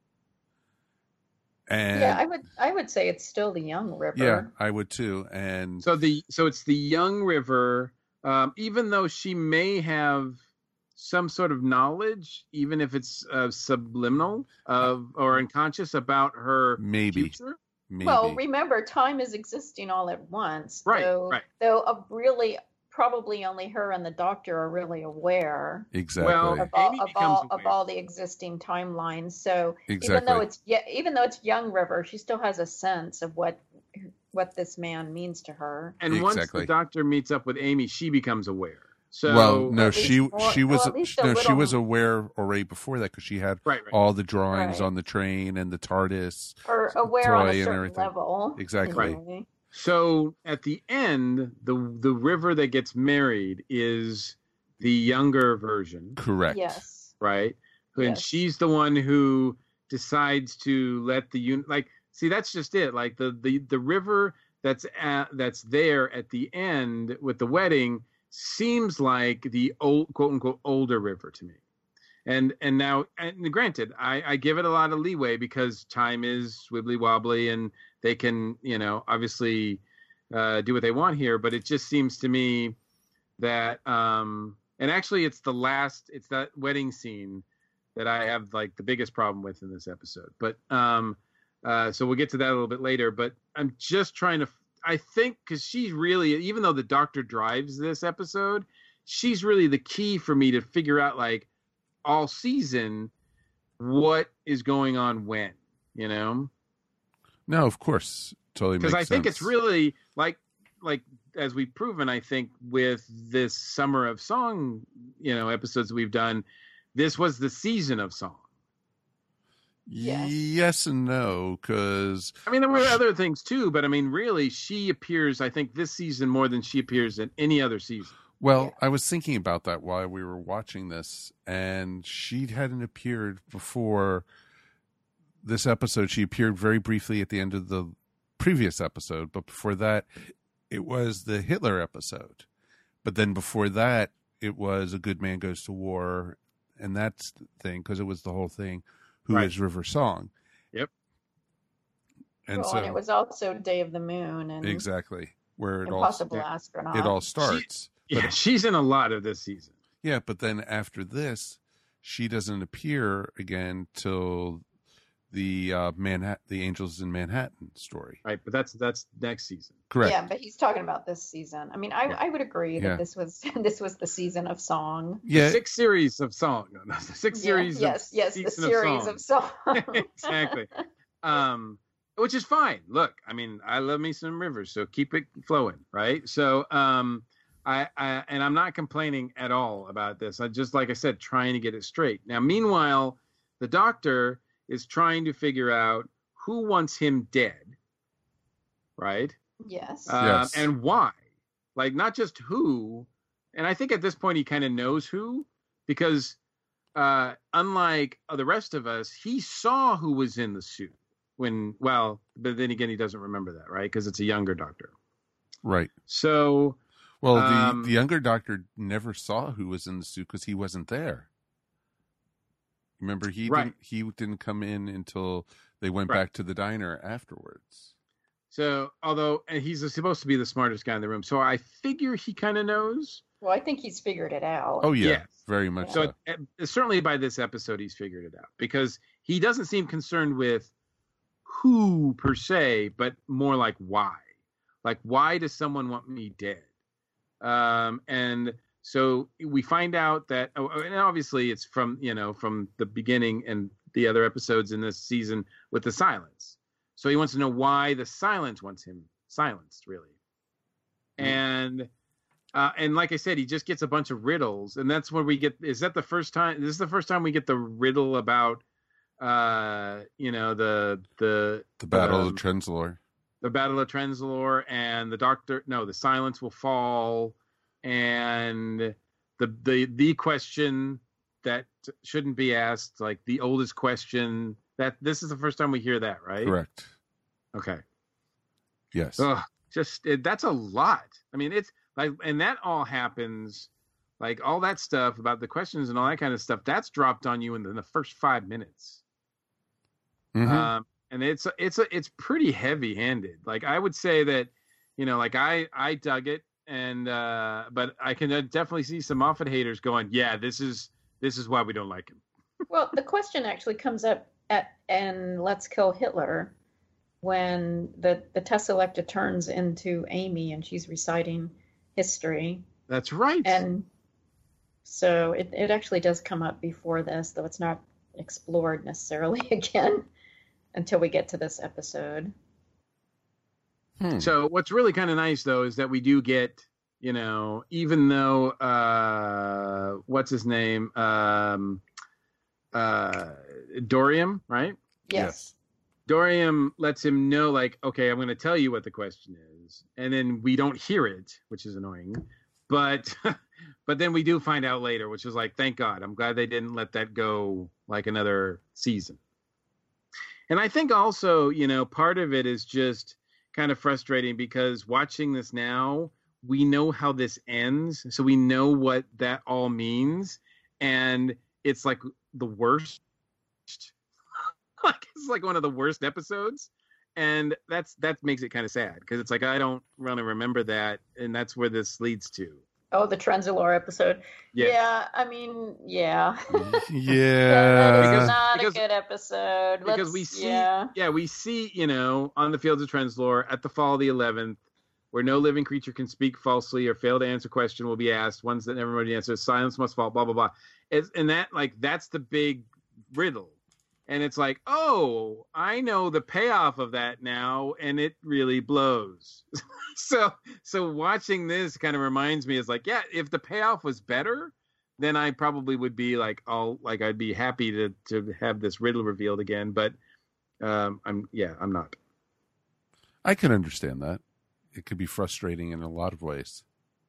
And yeah, I would I would say it's still the young river. yeah, I would too. And So the so it's the young river, um, even though she may have some sort of knowledge, even if it's uh, subliminal of or unconscious about her maybe. future. Maybe. Well, remember, time is existing all at once. Right, Though, right. though uh, really, probably only her and the doctor are really aware Exactly. Well, of all, Amy of, becomes all, of aware. all the existing timelines. So even Exactly. though it's yeah, even though it's young River, she still has a sense of what what this man means to her. And once Exactly. the doctor meets up with Amy, she becomes aware. So well, no, at least she more- she was well, at least a no, she little- was aware already before that because she had Right, right. all the drawings Right. on the train and the TARDIS. Or aware on toy a and certain everything. level. Exactly. anyway. So at the end, the the river that gets married is the younger version, Correct. Yes. right? And Yes. she's the one who decides to let the un like see that's just it. Like the the the river that's at, that's there at the end with the wedding seems like the old quote unquote older river to me. And and now and granted, I, I give it a lot of leeway because time is wibbly wobbly and they can, you know, obviously uh, do what they want here. But it just seems to me that um, and actually it's the last it's that wedding scene that I have like the biggest problem with in this episode. But um, uh, so we'll get to that a little bit later. But I'm just trying to I think because she's really, even though the doctor drives this episode, she's really the key for me to figure out like all season what is going on when, you know? No, of course, totally. Because Makes I think sense. it's really like like as we've proven, I think with this Summer of Song, you know, episodes we've done, this was the season of song. Yes. Yes and no, because I mean, there were other things too, but I mean, really, she appears, I think, this season more than she appears in any other season. well, Yeah. I was thinking about that while we were watching this, and she hadn't appeared before this episode. She appeared very briefly at the end of the previous episode, but before that, it was the Hitler episode. But then before that, it was A Good Man Goes to War, and that's the thing, because it was the whole thing. Who is Right. River Song? Yep. And well, so and it was also Day of the Moon and exactly where it all Impossible yeah, Astronaut. it all starts. Yeah, she's in a lot of this season. Yeah, but then after this, she doesn't appear again till the uh, Manhattan, the Angels in Manhattan story. Right, but that's that's next season. Correct. Yeah, but he's talking about this season. I mean, I, Yeah. I would agree that Yeah. this was this was the season of song. Yeah. Six series of song. No, no, six Yeah, series. yes, of yes, the season series of of song. song. Exactly. Um, which is fine. Look, I mean, I love me some rivers, so keep it flowing, right? So, um, I, I and I'm not complaining at all about this. I just, like I said, trying to get it straight. Now, meanwhile, the doctor is trying to figure out who wants him dead, right? Yes. Um, Yes. And why? Like, not just who. And I think at this point he kind of knows who, because uh, unlike the rest of us, he saw who was in the suit when, well, but then again, he doesn't remember that, right? Because it's a younger doctor. Right. So, Well, Um, the the younger doctor never saw who was in the suit because he wasn't there. Remember, he Right. didn't he didn't come in until they went Right. back to the diner afterwards. so although and he's supposed to be the smartest guy in the room, so I figure he kind of knows. Well, I think he's figured it out. Oh yeah, Yes. very much So so. it, it- certainly by this episode, he's figured it out because he doesn't seem concerned with who per se, but more like why. Like, why does someone want me dead? Um, and So we find out that, oh, and obviously it's from, you know, from the beginning and the other episodes in this season with the silence. So he wants to know why the silence wants him silenced, really. Mm-hmm. And, uh, and like I said, he just gets a bunch of riddles. And that's where we get, is that the first time, this is the first time we get the riddle about, uh, you know, the, the, the Battle um, of Trenzalore. The Battle of Trenzalore and the doctor, no, the silence will fall. And the, the, the question that shouldn't be asked, like the oldest question, that this is the first time we hear that, right? Correct. Okay. Yes. Ugh, just it, that's a lot. I mean, it's like, and that all happens, like all that stuff about the questions and all that kind of stuff. That's dropped on you in the, in the first five minutes. Mm-hmm. Um, and it's it's a, it's pretty heavy handed. Like I would say that, you know, like I I dug it, and uh, but I can definitely see some Moffat haters going, yeah, this is this is why we don't like him. Well, the question actually comes up at and Let's Kill Hitler, when the the Tesselecta turns into Amy and she's reciting history. That's right. And so it, it actually does come up before this, though it's not explored necessarily again until we get to this episode. Hmm. So what's really kind of nice, though, is that we do get, you know, even though, uh, what's his name? Um, uh, Dorium, right? Yes. Dorium lets him know, like, okay, I'm going to tell you what the question is. And then we don't hear it, which is annoying. But but then we do find out later, which is like, thank God. I'm glad they didn't let that go like another season. And I think also, you know, part of it is just kind of frustrating because watching this now, we know how this ends. So we know what that all means. And it's like the worst. Like it's like one of the worst episodes. And that's that makes it kind of sad because it's like I don't really remember that. And that's where this leads to. Oh, the Trenzalore episode. Yeah. yeah, I mean, yeah. Yeah. That is Because- not because- a good episode. Because Let's- we see, yeah. yeah, we see, you know, on the fields of Trenzalore at the fall of the eleventh, where no living creature can speak falsely or fail to answer a question will be asked. Ones that never know answer, silence must fall. Blah blah blah. It's, and that, like, that's the big riddle. And it's like, oh, I know the payoff of that now, and it really blows. so, so watching this kind of reminds me, is like, yeah, if the payoff was better, then I probably would be like, all like, I'd be happy to to have this riddle revealed again. But um, I'm, yeah, I'm not. I can understand that. It could be frustrating in a lot of ways.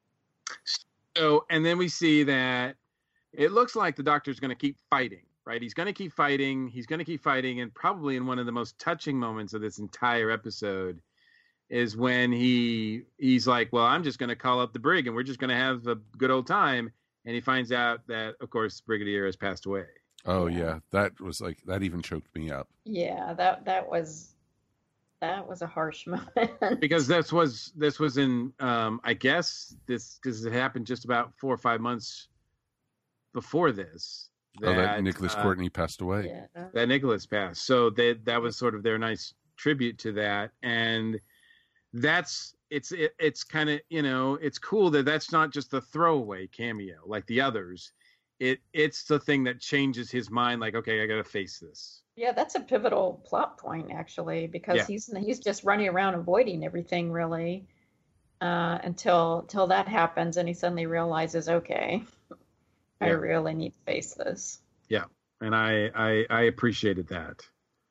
So, and then we see that it looks like the Doctor's going to keep fighting. Right, he's going to keep fighting. He's going to keep fighting, and probably in one of the most touching moments of this entire episode is when he he's like, "Well, I'm just going to call up the brig, and we're just going to have a good old time." And he finds out that, of course, Brigadier has passed away. Oh yeah, that was like that even choked me up. Yeah, that that was that was a harsh moment. Because this was this was in um, I guess this because it happened just about four or five months before this. That, oh, that Nicholas uh, Courtney passed away. Yeah. That Nicholas passed. So they, that was sort of their nice tribute to that. And that's, it's, it, it's kind of, you know, it's cool that that's not just a throwaway cameo like the others. It, it's the thing that changes his mind. Like, okay, I got to face this. Yeah, that's a pivotal plot point actually, because Yeah. he's, he's just running around avoiding everything really, uh, until, until that happens and he suddenly realizes, okay, I Yeah. really need to face this. Yeah. And I, I, I appreciated that.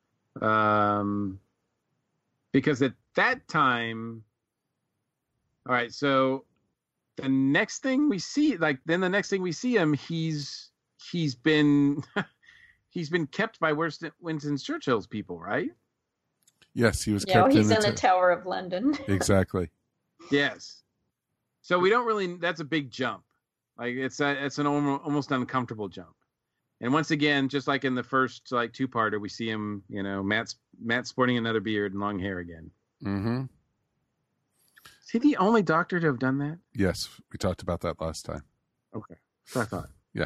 Um, because at that time, all right, so the next thing we see, like then the next thing we see him, he's, he's been, he's been kept by Winston, Winston Churchill's people, right? Yes, he was Yeah, kept well, he's in in the the ta- Tower of London. Exactly. Yes. So we don't really, that's a big jump. Like it's a, it's an almost, almost uncomfortable jump. And once again, just like in the first like two-parter, we see him, you know, Matt's Matt sporting another beard and long hair again. Mm-hmm. Is he the only Doctor to have done that? Yes, we talked about that last time. Okay. So I thought. Yeah.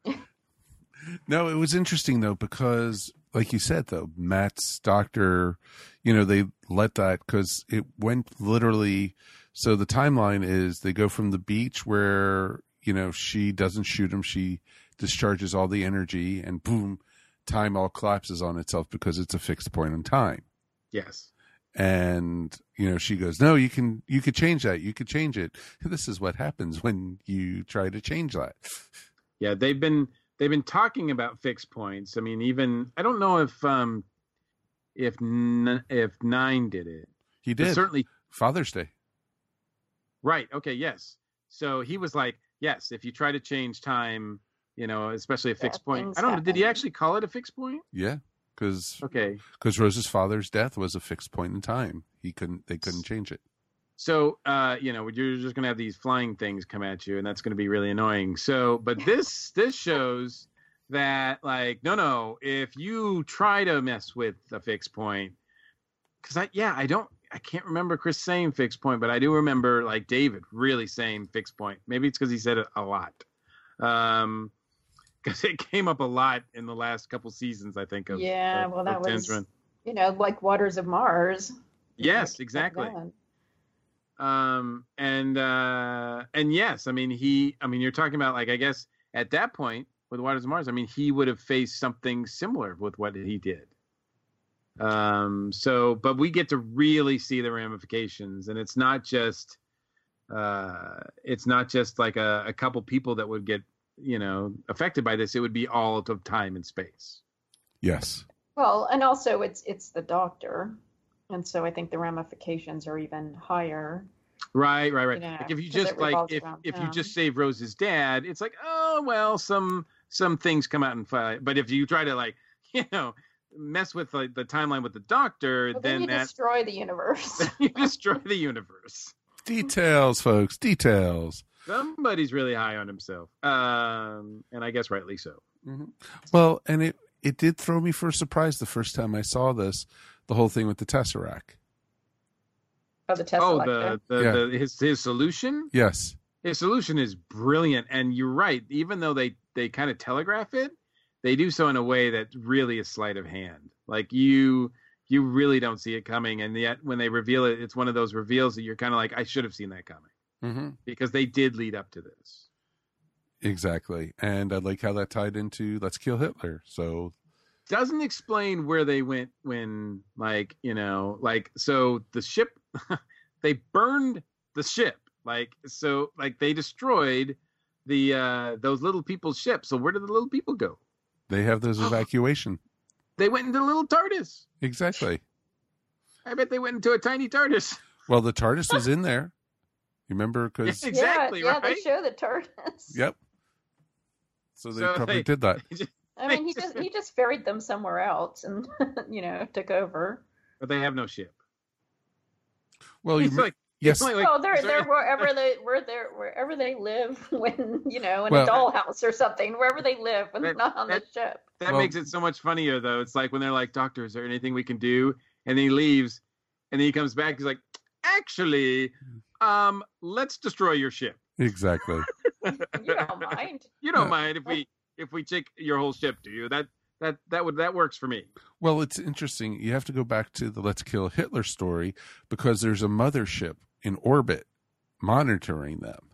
No, it was interesting though, because like you said though, Matt's Doctor, you know, they let that because it went literally. So the timeline is they go from the beach where, you know, she doesn't shoot him. She discharges all the energy, and boom, time all collapses on itself because it's a fixed point in time. Yes. And, you know, she goes, no, you can, you could change that. You could change it. This is what happens when you try to change that. Yeah. They've been, they've been talking about fixed points. I mean, even, I don't know if, um, if, n- if Nine did it. He did. But certainly Father's Day. Right. Okay. Yes. So he was like, yes, if you try to change time, you know, especially a fixed Yeah, point. things I don't know. Did he happen. actually call it a fixed point? Yeah. Because Okay. because Rose's father's death was a fixed point in time. He couldn't. They couldn't change it. So, uh, you know, you're just going to have these flying things come at you, and that's going to be really annoying. So, but this this shows that, like, no, no, if you try to mess with a fixed point, because I, yeah, I don't, I can't remember Chris saying fixed point, but I do remember, like, David really saying fixed point. Maybe it's because he said it a lot. Um, because it came up a lot in the last couple seasons, I think. Of Yeah, of, well, that of was, Tenzin. you know, like Waters of Mars. Yes, Like exactly. that. Um, and uh, and yes, I mean he. I mean you're talking about, like, I guess at that point with Waters of Mars, I mean he would have faced something similar with what he did. Um. So, but we get to really see the ramifications, and it's not just, uh, it's not just like a, a couple people that would get, you know, affected by this. It would be all of time and space. Yes. Well, and also it's it's the Doctor, and so I think the ramifications are even higher. Right, right, right. You know, like if you 'cause just it like revolves if around if you him. just save Rose's dad, it's like, oh well, some some things come out and fight. But if you try to, like, you know, mess with, like, the timeline with the Doctor, Well, then, then you that destroy the universe. you destroy the universe. Details, folks. Details. Somebody's really high on himself, um, and I guess rightly so. Mm-hmm. Well, and it it did throw me for a surprise the first time I saw this. The whole thing with the Tesseract. Oh, the Tesseract. Oh, the, the, Yeah. the his his solution. Yes. His solution is brilliant, and you're right. Even though they they kind of telegraph it, they do so in a way that really is sleight of hand. Like you you really don't see it coming, and yet when they reveal it, it's one of those reveals that you're kind of like, I should have seen that coming, Mm-hmm. because they did lead up to this. Exactly. And I like how that tied into Let's Kill Hitler. So Doesn't explain where they went when, like, you know, like, so the ship, they burned the ship, like, so, like, they destroyed the uh those little people's ship. So where did the little people go? they have those evacuation. They went into the little TARDIS. Exactly. I bet they went into a tiny TARDIS. Well, the TARDIS was in there. You remember? Because Yeah, exactly, yeah, right? Yeah, they show the TARDIS. Yep. So they So probably they- did that. I mean, he just he just ferried them somewhere else, and you know, took over. But they have no ship. Well, you It's me- like, yes. it's like, oh, they're sorry. they're wherever they where they're wherever they live when you know in Well- a dollhouse or something, wherever they live when they're not on the ship. That Well- makes it so much funnier, though. It's like when they're like, "Doctor, is there anything we can do?" And then he leaves, and then he comes back. He's like, "Actually, um, let's destroy your ship. Exactly. You don't mind. You don't Uh, mind if we if we take your whole ship, do you? That that that would that works for me." Well, it's interesting. You have to go back to the Let's Kill Hitler story because there's a mothership in orbit monitoring them.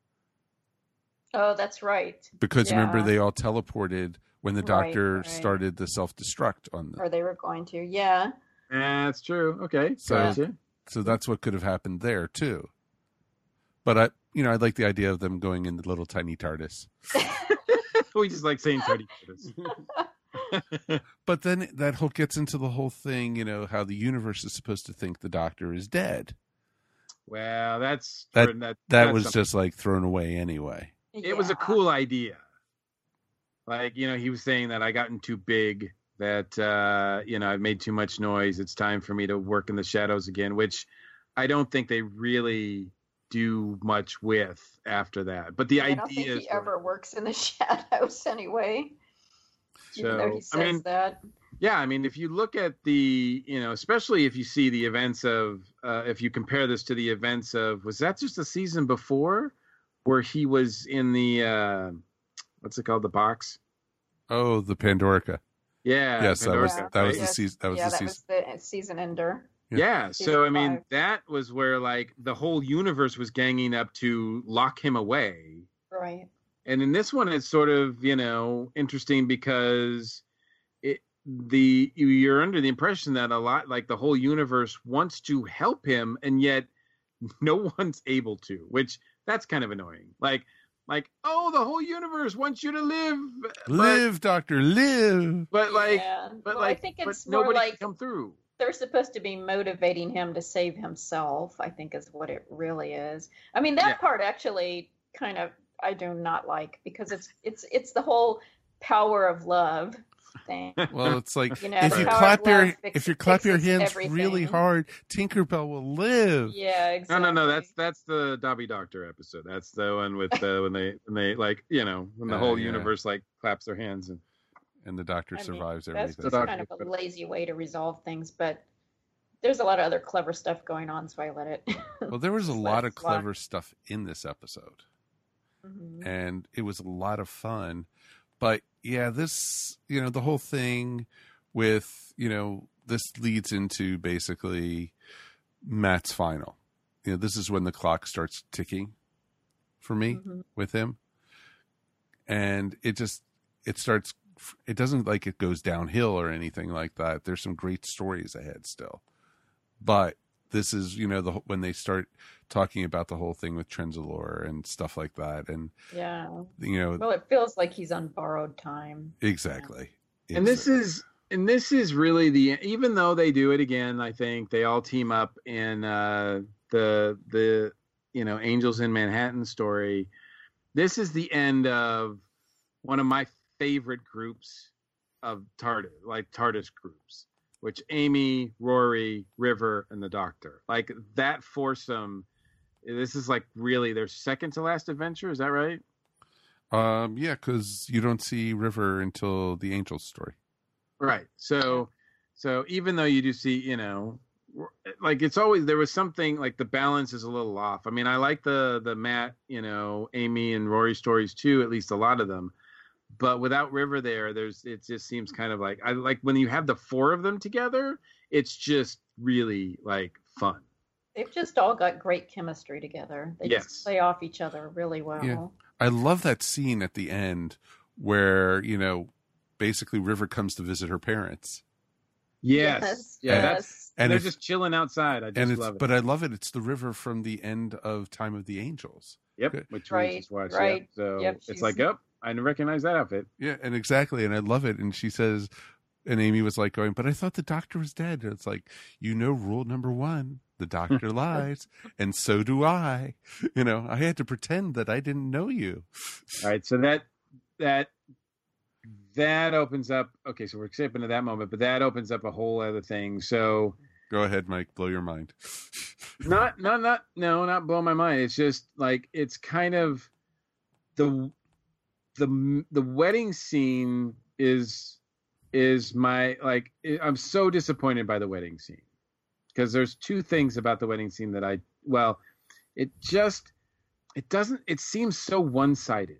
Oh, that's right. Because remember, Yeah. they all teleported when the Right, doctor right. started the self-destruct on them. Or they were going to, yeah. That's true. Okay, So, gotcha. so that's what could have happened there too. But I, you know, I like the idea of them going in the little tiny TARDIS. We just like saying thirty. But then that whole gets into the whole thing, you know, how the universe is supposed to think the doctor is dead. Well, that's That that. that that's was something. just like thrown away anyway. It was a cool idea. Like, you know, he was saying that I gotten too big, that, uh, you know, I've made too much noise. It's time for me to work in the shadows again, which I don't think they really do much with after that. But the I don't think idea is he ever works in the shadows anyway. Even though he So, says I mean, that. yeah, I mean, if you look at the, you know, especially if you see the events of, uh, if you compare this to the events of, was that just a season before where he was in the, uh, what's it called, the box? Oh, the Pandorica. Yeah. Yes, that was Pandorica, that was right? the season. That was yeah, the that season. was the season ender. Yeah. Season So, I mean, five. that was where, like, the whole universe was ganging up to lock him away. Right. And in this one, it's sort of, you know, interesting because it the you're under the impression that a lot, like the whole universe wants to help him, and yet no one's able to, which that's kind of annoying. Like, like, oh, the whole universe wants you to live. Live, but, Doctor, live. But like, yeah. but well, like, I think it's but more nobody like can come through. They're supposed to be motivating him to save himself, I think is what it really is. I mean, that Yeah. part actually kind of I do not like because it's it's it's the whole power of love thing. Well, it's like You know, if the you power clap of your love fix- if you clap your fixes hands everything. really hard, Tinkerbell will live. Yeah, exactly. No, no, no. That's that's the Dobby Doctor episode. That's the one with uh, when they when they like you know when the Uh, whole yeah. universe like claps their hands and And the Doctor I mean, survives that's everything. just kind of a lazy way to resolve things, but there's a lot of other clever stuff going on, so I let it. Well, there was a Just lot let of it slide. clever stuff in this episode. Mhm. And it was a lot of fun. But yeah, this, you know, the whole thing with, you know, this leads into basically Matt's final. You know, this is when the clock starts ticking for me Mhm. with him. And it just, it starts, it doesn't like it goes downhill or anything like that. There's some great stories ahead still. But this is, you know, the when they start talking about the whole thing with Trenzalore and stuff like that. And, Yeah. you know, Well, it feels like he's on borrowed time. exactly. and this is and this is really the even though they do it again, I think they all team up in uh, the the you know Angels in Manhattan story. This is the end of one of my favorite groups of TARDIS, like TARDIS groups, which Amy, Rory, River, and the Doctor. Like that foursome. This is like really their second to last adventure. Is that right? Um, yeah, because you don't see River until the Angels story. Right. So, so even though you do see, you know, like it's always there was something like the balance is a little off. I mean, I like the the Matt, you know, Amy and Rory stories too, at least a lot of them. But without River there, there's it just seems kind of like I like when you have the four of them together, it's just really like fun. They've just all got great chemistry together. They Yes. just play off each other really well. Yeah. I love that scene at the end where, you know, basically River comes to visit her parents. Yes. Yes, Yeah. yes. That's And and they're it's- just chilling outside. I just And it's, love it. but I love it. It's the River from the end of Time of the Angels. Yep. Good. Which Right, we just watched. right. Yep. So Yep, it's she's- like, yep, I recognize that outfit. Yeah, and exactly. And I love it. And she says, and Amy was like going, but I thought the Doctor was dead. And it's like, you know, rule number one, the Doctor lies. And so do I. You know, I had to pretend that I didn't know you. All right, so that that that opens up. Okay, so we're skipping to that moment, but that opens up a whole other thing. So Go ahead, Mike. Blow your mind. not not not no, not blow my mind. It's just like it's kind of the the the wedding scene is is my like I'm so disappointed by the wedding scene because there's two things about the wedding scene that I well, it just it doesn't it seems so one-sided.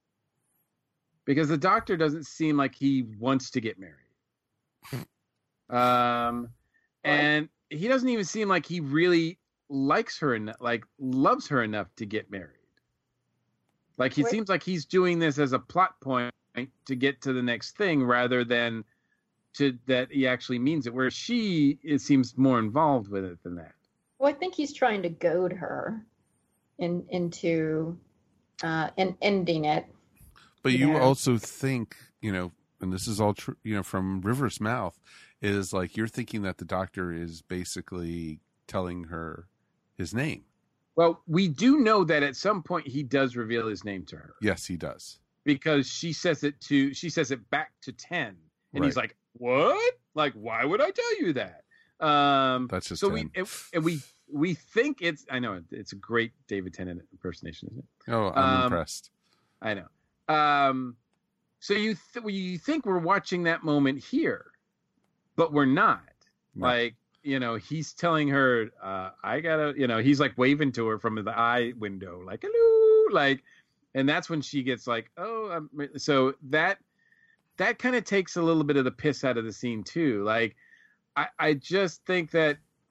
Because the Doctor doesn't seem like he wants to get married. Um, and he doesn't even seem like he really likes her enough, like loves her enough to get married. Like he Wait. seems like he's doing this as a plot point to get to the next thing rather than to that he actually means it. Where she, it seems more involved with it than that. Well, I think he's trying to goad her in into uh, in ending it. But you Yeah. also think, you know, and this is all true, you know, from River's mouth, is like you're thinking that the Doctor is basically telling her his name. Well, we do know that at some point he does reveal his name to her. Yes, he does. Because she says it to she says it back to ten, and he's Right. like, "What? Like, why would I tell you that?" Um, That's just so ten. we and, and we we think it's. I know it's a great David Tennant impersonation, isn't it? Oh, I'm Um, impressed. I know. Um, so you th- you think we're watching that moment here, but we're not. No. Like, you know, he's telling her, uh, "I gotta," you know, he's like waving to her from the eye window, like "hello," like, and that's when she gets like, "Oh," I'm... so that that kind of takes a little bit of the piss out of the scene too. Like, I I just think that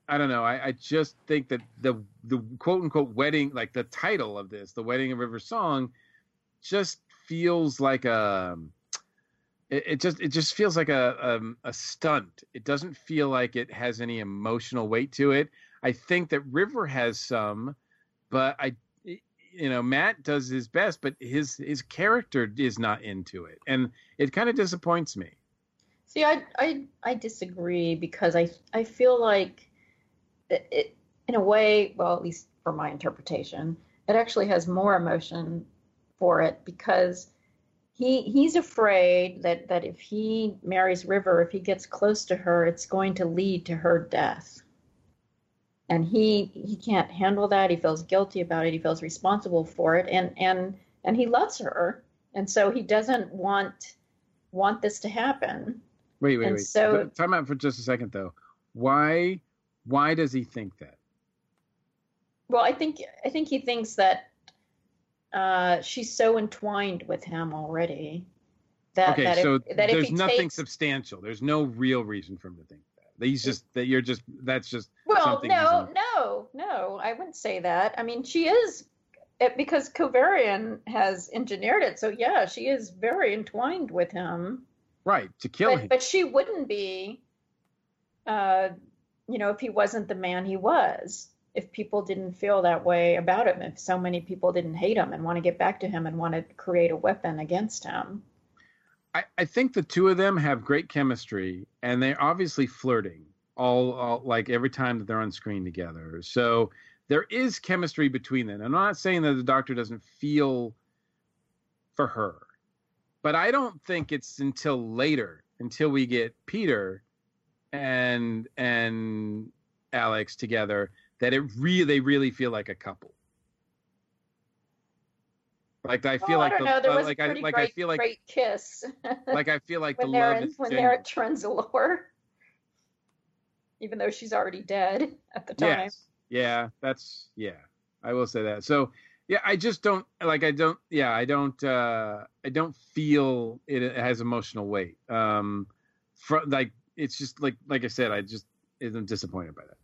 I don't know. I, I just think that the the quote unquote wedding, like the title of this, the Wedding of River Song, just feels like a. It, it just it just feels like a um, a stunt. It doesn't feel like it has any emotional weight to it. I think that River has some, but I, you know, Matt does his best, but his his character is not into it, and it kind of disappoints me. See, I I I disagree because I I feel like it, it in a way, well, at least for my interpretation, it actually has more emotion for it because he he's afraid that that if he marries River, if he gets close to her, it's going to lead to her death. And he he can't handle that. He feels guilty about it. He feels responsible for it, and and and he loves her, and so he doesn't want want this to happen. Wait, wait, and wait. So, time out for just a second, though. Why why does he think that? Well, I think I think he thinks that uh, she's so entwined with him already that okay, that so if, that there's if he nothing takes, substantial. There's no real reason for him to think that. He's just that you're just that's just well, something he's no, in. no, no. I wouldn't say that. I mean, she is it, because Kovarian has engineered it. So yeah, she is very entwined with him. Right, to kill but, him. But she wouldn't be, uh, you know, if he wasn't the man he was. If people didn't feel that way about him, if so many people didn't hate him and want to get back to him and want to create a weapon against him. I, I think the two of them have great chemistry, and they're obviously flirting all, all like every time that they're on screen together. So there is chemistry between them. I'm not saying that the Doctor doesn't feel for her, but I don't think it's until later, until we get Peter and and Alex together, that it really they really feel like a couple. Like I feel oh, like I don't the, know. There uh, was like a pretty I like great, I feel like great kiss. like I feel like when the they're love in, is when genuine. they're at Trenzalore, even though she's already dead at the time. Yes. Yeah, that's yeah. I will say that. So yeah, I just don't like. I don't. Yeah, I don't. uh I don't feel it has emotional weight. Um, for, like it's just like like I said. I just am disappointed by that.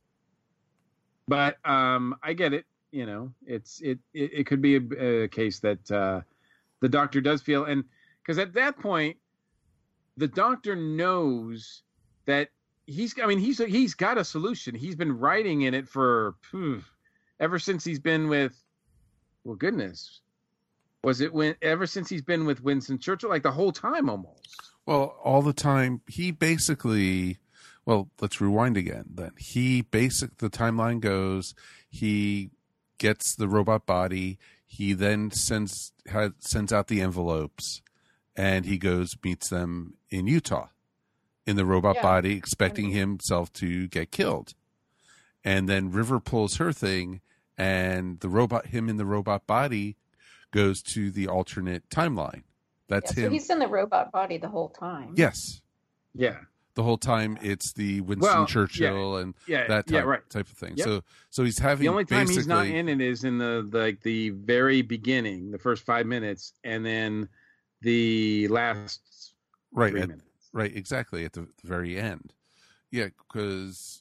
But um, I get it. You know, it's it. It, it could be a, a case that uh, the Doctor does feel, and because at that point, the Doctor knows that he's. I mean, he's he's got a solution. He's been writing in it for phew, ever since he's been with. Well, goodness, was it when ever since he's been with Winston Churchill, like the whole time almost? Well, all the time. He basically. Well, let's rewind again. Then he basic the timeline goes. He gets the robot body. He then sends has, sends out the envelopes, and he goes meets them in Utah, in the robot Yeah. body, expecting himself to get killed. And then River pulls her thing, and the robot, him in the robot body, goes to the alternate timeline. That's Yeah, so him. he's in the robot body the whole time. Yes. Yeah. The whole time it's the Winston Well, Churchill yeah, and yeah, that type, yeah, right. type of thing. Yep. So so he's having The only time basically he's not in it is in the, the like the very beginning, the first five minutes, and then the last right three at, minutes. right exactly at the, the very end. Yeah, because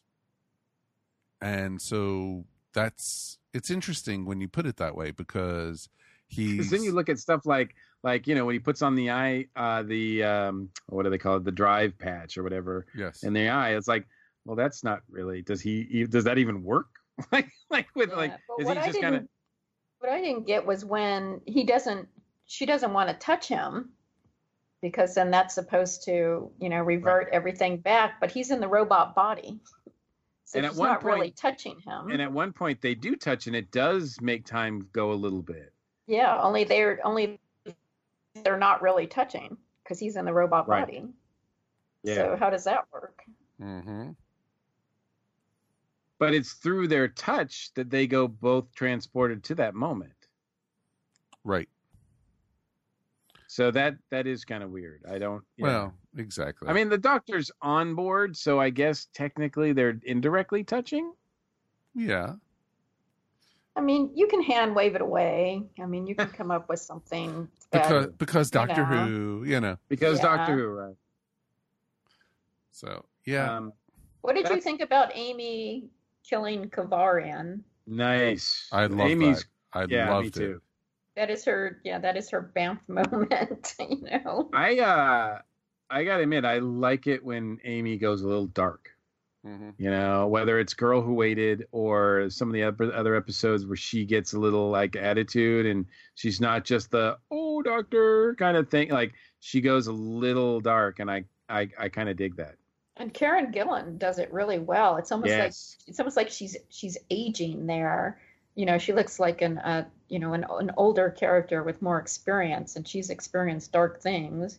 and so that's it's interesting when you put it that way because he's Because then you look at stuff like like you know when he puts on the eye uh, the um, what do they call it, the drive patch or whatever yes in the eye. It's like, well, that's not really. Does he? Does that even work? like like with Yeah, like but is what he I just kind of didn't- What I didn't get was when he doesn't, she doesn't want to touch him because then that's supposed to, you know, revert everything back. But he's in the robot body, so And at she's one not really point- touching him. and at one point they do touch and it does make time go a little bit. Yeah, only they're only they're not really touching because he's in the robot Right. body. Yeah. So how does that work? mm-hmm. But it's through their touch that they go both transported to that moment. right. So that that is kind of weird. I don't. you know. Well, exactly. I mean, the Doctor's on board, so I guess technically they're indirectly touching. yeah. I mean, you can hand wave it away. I mean, you can come up with something that, Because because you Doctor know. Who, you know. Because Yeah. Doctor Who, right? So yeah. Um, What did you That's- think about Amy killing Kavarian? Nice. I love Amy's, that. I yeah, me loved too. it. That is her, yeah, that is her Banff moment, you know? I uh, I gotta admit, I like it when Amy goes a little dark. Mm-hmm. You know, whether it's Girl Who Waited or some of the other other episodes where she gets a little like attitude and she's not just the oh doctor kind of thing. Like she goes a little dark, and I I, I kind of dig that. And Karen Gillan does it really well. It's almost Yes. like it's almost like she's she's aging there. You know, she looks like an uh, you know an an older character with more experience, and she's experienced dark things.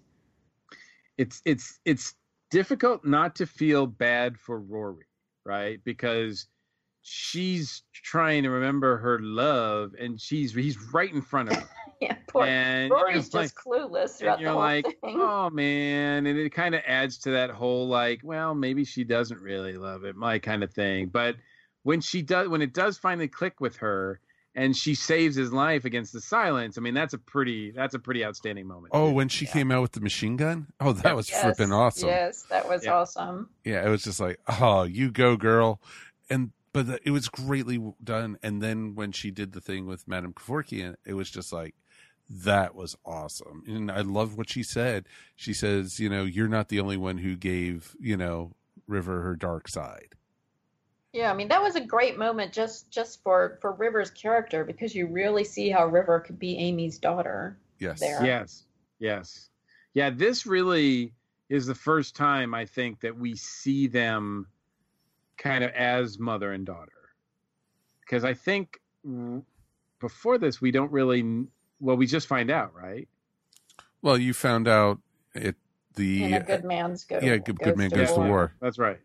It's it's it's difficult not to feel bad for Rory, right? Because she's trying to remember her love, and she's he's right in front of her. Yeah, poor And Rory's you're just clueless throughout And you're the whole like, thing. oh man, and it kind of adds to that whole like, well, maybe she doesn't really love it, my kind of thing. But when she does, when it does finally click with her, and she saves his life against the silence, I mean, that's a pretty, that's a pretty outstanding moment. Oh, when she came out with the machine gun? Oh, that was Yes, flipping awesome. Yes, that was Yeah. awesome. Yeah, it was just like, oh, you go, girl. And but the, it was greatly done. And then when she did the thing with Madame Kevorkian, it was just like, that was awesome. And I love what she said. She says, you know, you're not the only one who gave, you know, River her dark side. Yeah, I mean that was a great moment just just for for River's character, because you really see how River could be Amy's daughter. Yes. There. Yes, yes, yeah. This really is the first time I think that we see them kind of as mother and daughter, because I think r- before this we don't really. Well, we just find out, right? Well, you found out it the And a good man's go to yeah, good, good man goes to war. That's right.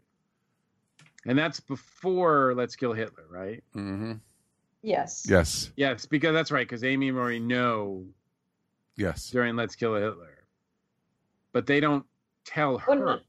And that's before Let's Kill Hitler, right? Mm-hmm. Yes. Yes. Yes, because that's right, because Amy and Rory know Yes. during Let's Kill Hitler. But they don't tell her. Well,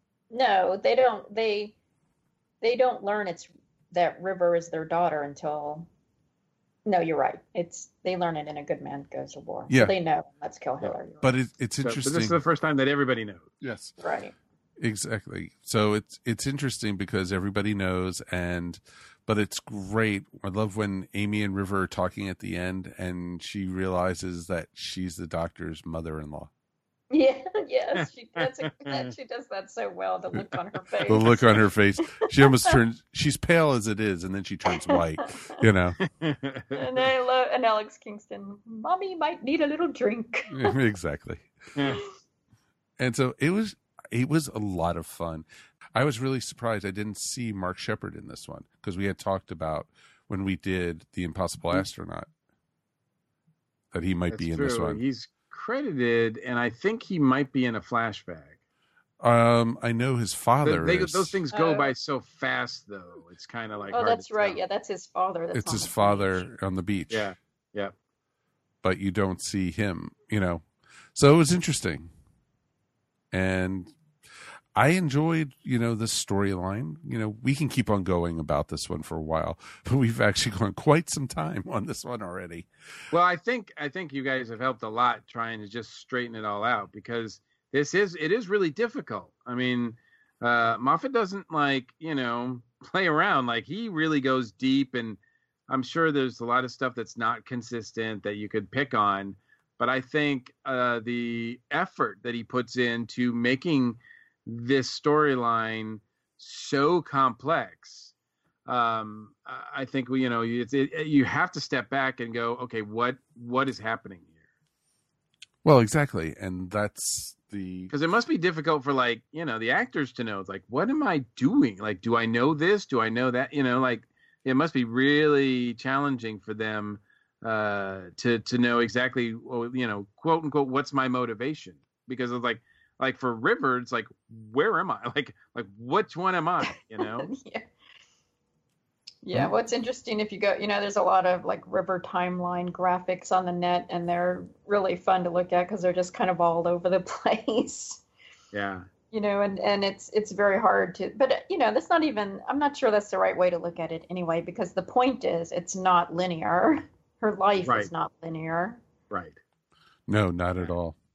no, they don't. They they don't learn it's that River is their daughter until. No, you're right. It's they learn it in A Good Man Goes to War. Yeah. So they know Let's Kill Hitler. You're But it, it's So- but interesting. this is the first time that everybody knows. Yes. right. Exactly. So it's it's interesting because everybody knows, and but it's great. I love when Amy and River are talking at the end, and she realizes that she's the doctor's mother-in-law. Yeah. Yes. She that's a, that, she does that so well. The look on her face. The look on her face. She almost turns. She's pale as it is, and then she turns white. You know. And I love and Alex Kingston. Mommy might need a little drink. Exactly. And so it was. It was a lot of fun. I was really surprised I didn't see Mark Shepard in this one, because we had talked about when we did The Impossible Astronaut that he might That's be in true. this one. He's credited, and I think he might be in a flashback. Um, I know his father They- is. those things go Oh. by so fast, though. It's kind of like Oh, hard that's to right. tell. Yeah, that's his father. That's It's on his the father on the beach. Yeah, yeah. But you don't see him, you know. So it was interesting. And I enjoyed, you know, the storyline. You know, we can keep on going about this one for a while, but we've actually gone quite some time on this one already. Well, I think I think you guys have helped a lot trying to just straighten it all out, because this is it is really difficult. I mean, uh, Moffat doesn't like you know play around. Like he really goes deep, and I'm sure there's a lot of stuff that's not consistent that you could pick on. But I think uh, the effort that he puts into making this storyline so complex, um, I think we, you know, it's, it, you have to step back and go, okay, what what is happening here? Well, exactly. And that's the... Because it must be difficult for, like, you know, the actors to know, it's like, what am I doing? Like, do I know this? Do I know that? You know, like, it must be really challenging for them uh, to to know exactly, you know, quote unquote, what's my motivation? Because it's like, like for River, it's like, where am I? Like, like which one am I? You know? yeah. Yeah. What's interesting, if you go, you know, there's a lot of like River timeline graphics on the net, and they're really fun to look at because they're just kind of all over the place. Yeah. You know, and, and it's it's very hard to, but you know, that's not even, I'm not sure that's the right way to look at it anyway, because the point is it's not linear. Her life Right. is not linear. Right. No, not at all.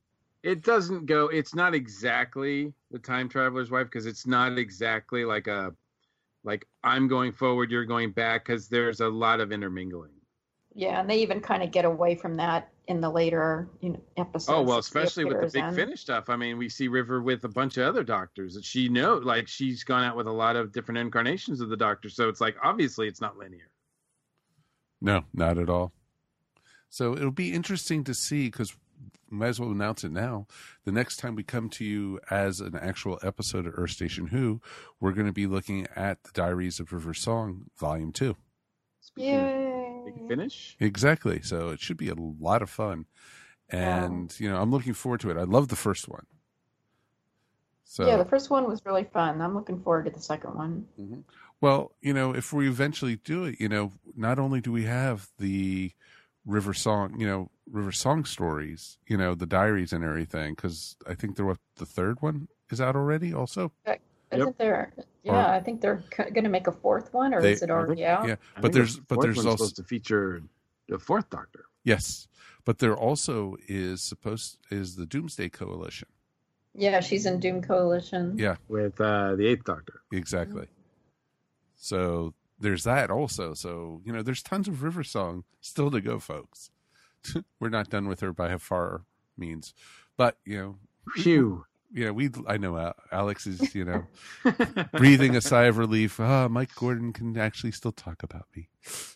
It doesn't go. It's not exactly the time traveler's wife because it's not exactly like a like I'm going forward, you're going back, because there's a lot of intermingling. Yeah, and they even kind of get away from that in the later you know, episodes. Oh well, especially with the Big in. Finish stuff. I mean, we see River with a bunch of other doctors that she knows. Like she's gone out with a lot of different incarnations of the Doctor. So it's like obviously it's not linear. No, not at all. So it'll be interesting to see because. Might as well announce it now. The next time we come to you as an actual episode of Earth Station Who, we're going to be looking at the Diaries of River Song, Volume Two. Yay! Big Finish. Exactly. So it should be a lot of fun, and yeah. you know, I'm looking forward to it. I love the first one. So yeah, the first one was really fun. I'm looking forward to the second one. Mm-hmm. Well, you know, if we eventually do it, you know, not only do we have the River Song, you know, River Song stories, you know, the diaries and everything, because I think they're what the third one is out already also. Isn't yep. there? Yeah, or, I think they're going to make a fourth one, or they, is it already out? Yeah, but there's the but there's also supposed to feature the fourth Doctor. Yes, but there also is supposed is the Doomsday Coalition. Yeah, she's in Doom Coalition. Yeah, with uh, the Eighth Doctor. Exactly. Mm-hmm. So there's that also. So you know, there's tons of River Song still to go, folks. We're not done with her by how far means, but you know, phew. Yeah, we. I know Alex is, you know, breathing a sigh of relief. Ah, Mike Gordon can actually still talk about me.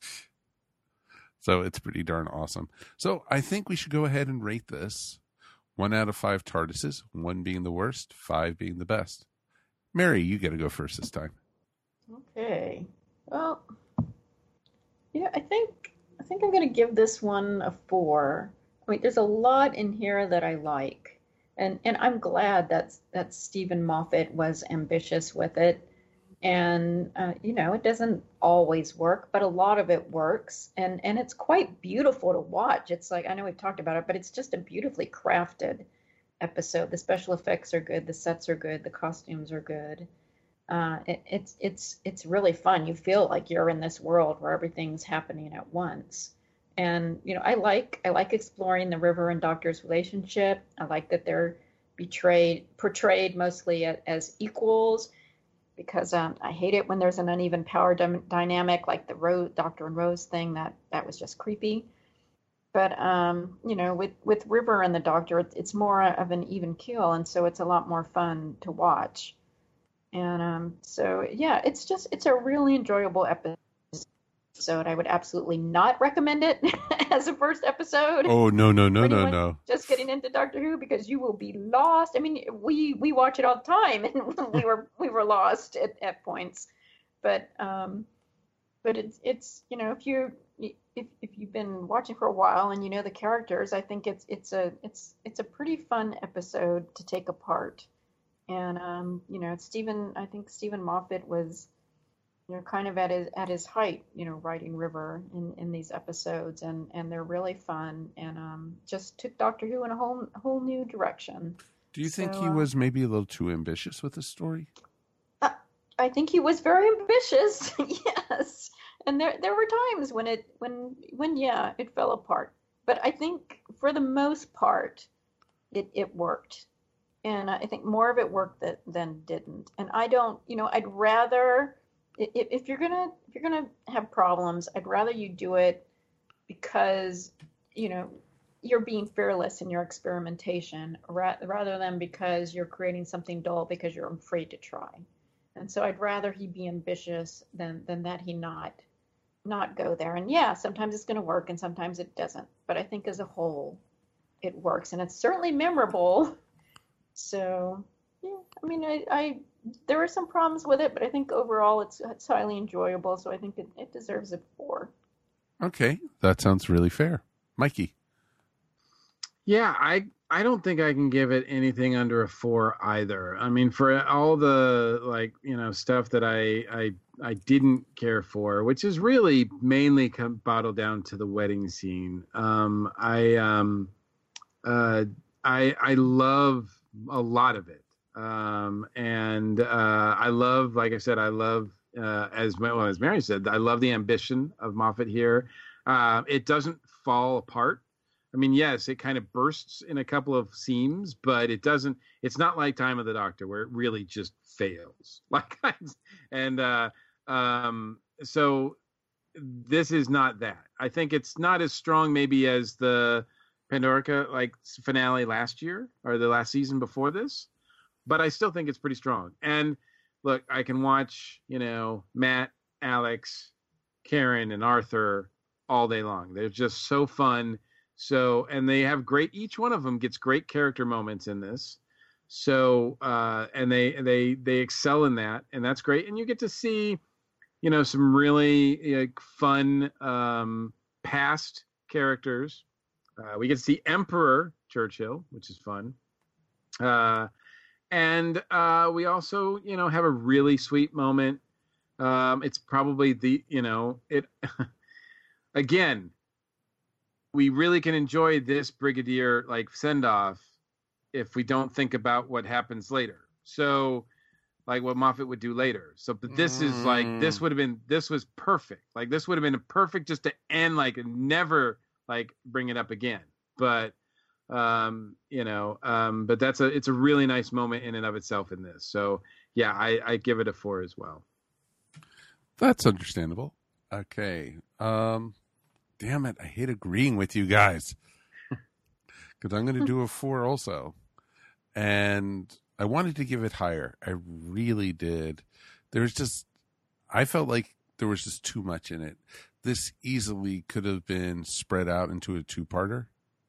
So it's pretty darn awesome. So I think we should go ahead and rate this. One out of five TARDISes, one being the worst, five being the best. Mary, you got to go first this time. Okay. Well, yeah, I think I think I'm going to give this one a four. I mean, there's a lot in here that I like, and and I'm glad that that Stephen Moffat was ambitious with it. And uh, you know, it doesn't always work, but a lot of it works, and and it's quite beautiful to watch. It's like, I know we've talked about it, but it's just a beautifully crafted episode. The special effects are good, the sets are good, the costumes are good. Uh, it, it's it's it's really fun. You feel like you're in this world where everything's happening at once. And you know, I like I like exploring the River and Doctor's relationship. I like that they're betrayed portrayed mostly as, as equals, because um, I hate it when there's an uneven power dy- dynamic like the Rose, Doctor and Rose thing. That that was just creepy. But um, you know, with with River and the Doctor, it, it's more of an even keel, and so it's a lot more fun to watch. And um, so, yeah, it's just, it's a really enjoyable episode. I would absolutely not recommend it as a first episode. Oh, no, no, no, no, no. Just getting into Doctor Who, because you will be lost. I mean, we, we watch it all the time, and we were we were lost at, at points. But um, but it's, it's you know, if you if if you've been watching for a while and you know the characters, I think it's it's a it's it's a pretty fun episode to take apart. And, um, you know, Stephen, I think Stephen Moffat was, you know, kind of at his, at his height, you know, writing River in, in these episodes, and, and they're really fun, and um, just took Doctor Who in a whole, whole new direction. Do you think so, he was maybe a little too ambitious with the story? Uh, I think he was very ambitious. Yes. And there, there were times when it, when, when, yeah, it fell apart, but I think for the most part, it, it worked. And I think more of it worked that, than didn't. And I don't, you know, I'd rather, if, if you're gonna, if you're gonna have problems, I'd rather you do it because, you know, you're being fearless in your experimentation, ra- rather than because you're creating something dull because you're afraid to try. And so I'd rather he be ambitious than than that he not, not go there. And yeah, sometimes it's gonna work and sometimes it doesn't. But I think as a whole, it works, and it's certainly memorable. So, yeah, I mean, I, I there are some problems with it, but I think overall it's it's highly enjoyable, so I think it, it deserves a four. Okay, that sounds really fair. Mikey? Yeah, I I don't think I can give it anything under a four either. I mean, for all the, like, you know, stuff that I I, I didn't care for, which is really mainly come, bottled down to the wedding scene. Um, I um, uh, I I love a lot of it, um, and uh, I love, like I said, I love uh, as well as Mary said, I love the ambition of Moffat here. Uh, it doesn't fall apart. I mean, yes, it kind of bursts in a couple of seams, but it doesn't. It's not like Time of the Doctor where it really just fails. Like, and uh, um, so this is not that. I think it's not as strong maybe as the Pandorica like finale last year or the last season before this, but I still think it's pretty strong. And look, I can watch, you know, Matt, Alex, Karen, and Arthur all day long. They're just so fun. So, and they have great, each one of them gets great character moments in this. So, uh, and they, they, they excel in that, and that's great. And you get to see, you know, some really like, fun, um, past characters. Uh, we get to see Emperor Churchill, which is fun. Uh, and, uh, we also, you know, have a really sweet moment. Um, it's probably the, you know, it, again, we really can enjoy this Brigadier like send off if we don't think about what happens later. So like what Moffat would do later. So, but this mm. is like, this would have been, this was perfect. Like this would have been a perfect just to end, like never like bring it up again. But, um, you know, um, but that's a, it's a really nice moment in and of itself in this. So yeah, I, I give it a four as well. That's understandable. Okay. Um, damn it. I hate agreeing with you guys because I'm going to do a four also. And I wanted to give it higher. I really did. There's just, I felt like there was just too much in it. This easily could have been spread out into a two-parter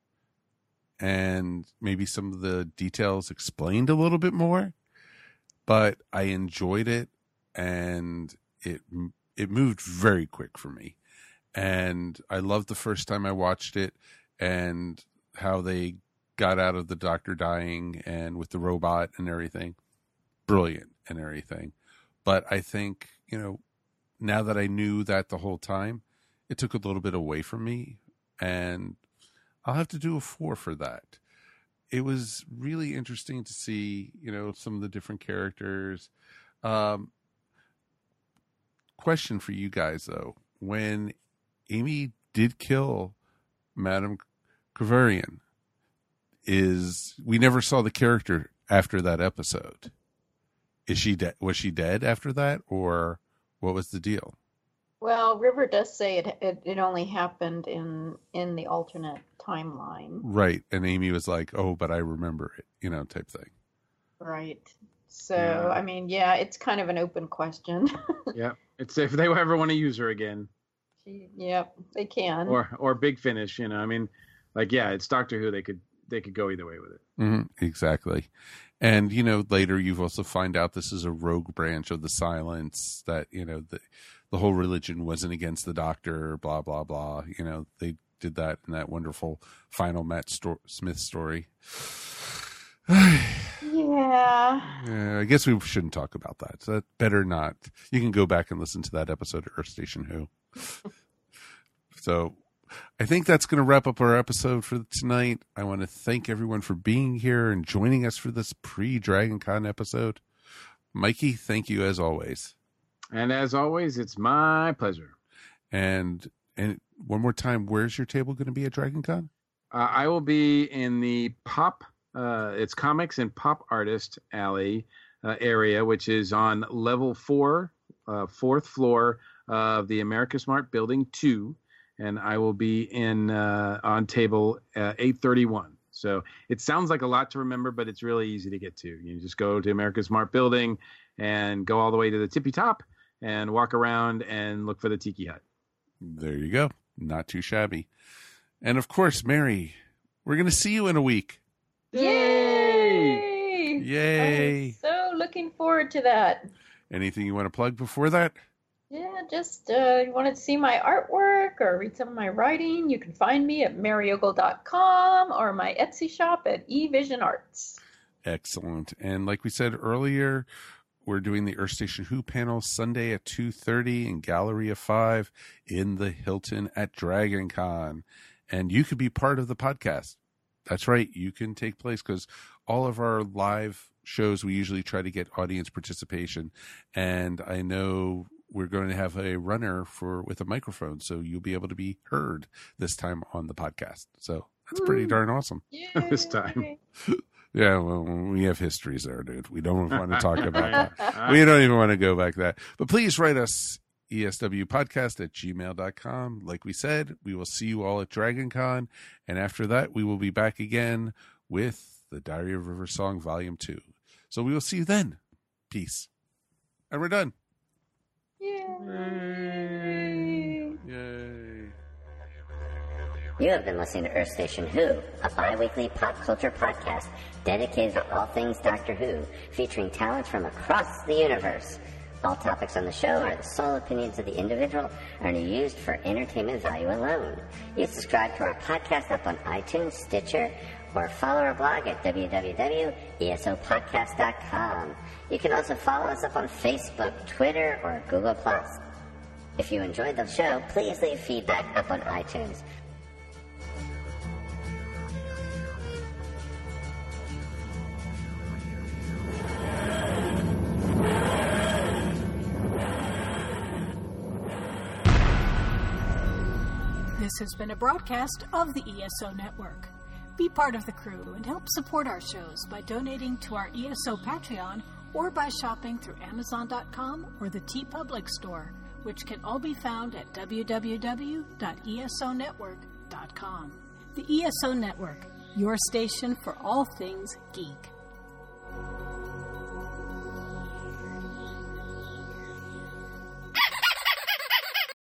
and maybe some of the details explained a little bit more, but I enjoyed it and it, it moved very quick for me. And I loved the first time I watched it and how they got out of the Doctor dying and with the robot and everything. Brilliant and everything. But I think, you know, now that I knew that the whole time, it took a little bit away from me. And I'll have to do a four for that. It was really interesting to see, you know, some of the different characters. Um, question for you guys, though. When Amy did kill Madame Kavarian, is we never saw the character after that episode. Is she dead? Was she dead after that, or what was the deal? Well, River does say it, it it only happened in in the alternate timeline. Right, and Amy was like, "Oh, but I remember it," you know, type thing. Right. So, Yeah. I mean, yeah, it's kind of an open question. Yeah, it's if they ever want to use her again, She, yep, they can. or or Big Finish. You know, I mean, like yeah, it's Doctor Who. They could they could go either way with it. Mm-hmm, exactly. And, you know, later you've also find out this is a rogue branch of the Silence, that, you know, the, the whole religion wasn't against the Doctor, blah, blah, blah. You know, they did that in that wonderful final Matt Sto- Smith story. Yeah. Yeah, I guess we shouldn't talk about that. So that better not. You can go back and listen to that episode of Earth Station Who. So I think that's going to wrap up our episode for tonight. I want to thank everyone for being here and joining us for this pre-Dragon Con episode. Mikey, thank you as always. And as always, it's my pleasure. And and one more time, where's your table going to be at Dragon Con? Uh, I will be in the pop, uh, it's comics and pop artist alley uh, area, which is on level four, uh, fourth floor of the America Smart Building two. And I will be in uh, on table uh, eight thirty-one. So it sounds like a lot to remember, but it's really easy to get to. You just go to America's Smart Building and go all the way to the tippy top and walk around and look for the Tiki Hut. There you go. Not too shabby. And of course, Mary, we're going to see you in a week. Yay! Yay! I'm so looking forward to that. Anything you want to plug before that? Yeah, just uh, you want to see my artwork or read some of my writing, you can find me at mary ogle dot com or my Etsy shop at eVision Arts. Excellent. And like we said earlier, we're doing the Earth Station Who panel Sunday at two thirty in Galleria five in the Hilton at Dragon Con. And you could be part of the podcast. That's right. You can take place because all of our live shows, we usually try to get audience participation. And I know we're going to have a runner for with a microphone, so you'll be able to be heard this time on the podcast. So That's pretty darn awesome. This time. Yeah, well, we have histories there, dude. We don't want to talk about that. We don't even want to go back that. But please write us E S W podcast at gmail dot com. Like we said, we will see you all at Dragon Con. And after that, we will be back again with the Diary of River Song Volume two. So we will see you then. Peace. And we're done. Yay. Yay. You have been listening to Earth Station Who, a bi-weekly pop culture podcast dedicated to all things Doctor Who, featuring talent from across the universe. All topics on the show are the sole opinions of the individual and are used for entertainment value alone. You subscribe to our podcast up on iTunes, Stitcher, or follow our blog at w w w dot e s o podcast dot com. You can also follow us up on Facebook, Twitter, or Google plus. If you enjoyed the show, please leave feedback up on iTunes. This has been a broadcast of the E S O Network. Be part of the crew and help support our shows by donating to our E S O Patreon or by shopping through amazon dot com or the TeePublic store, which can all be found at w w w dot e s o network dot com. The E S O Network, your station for all things geek.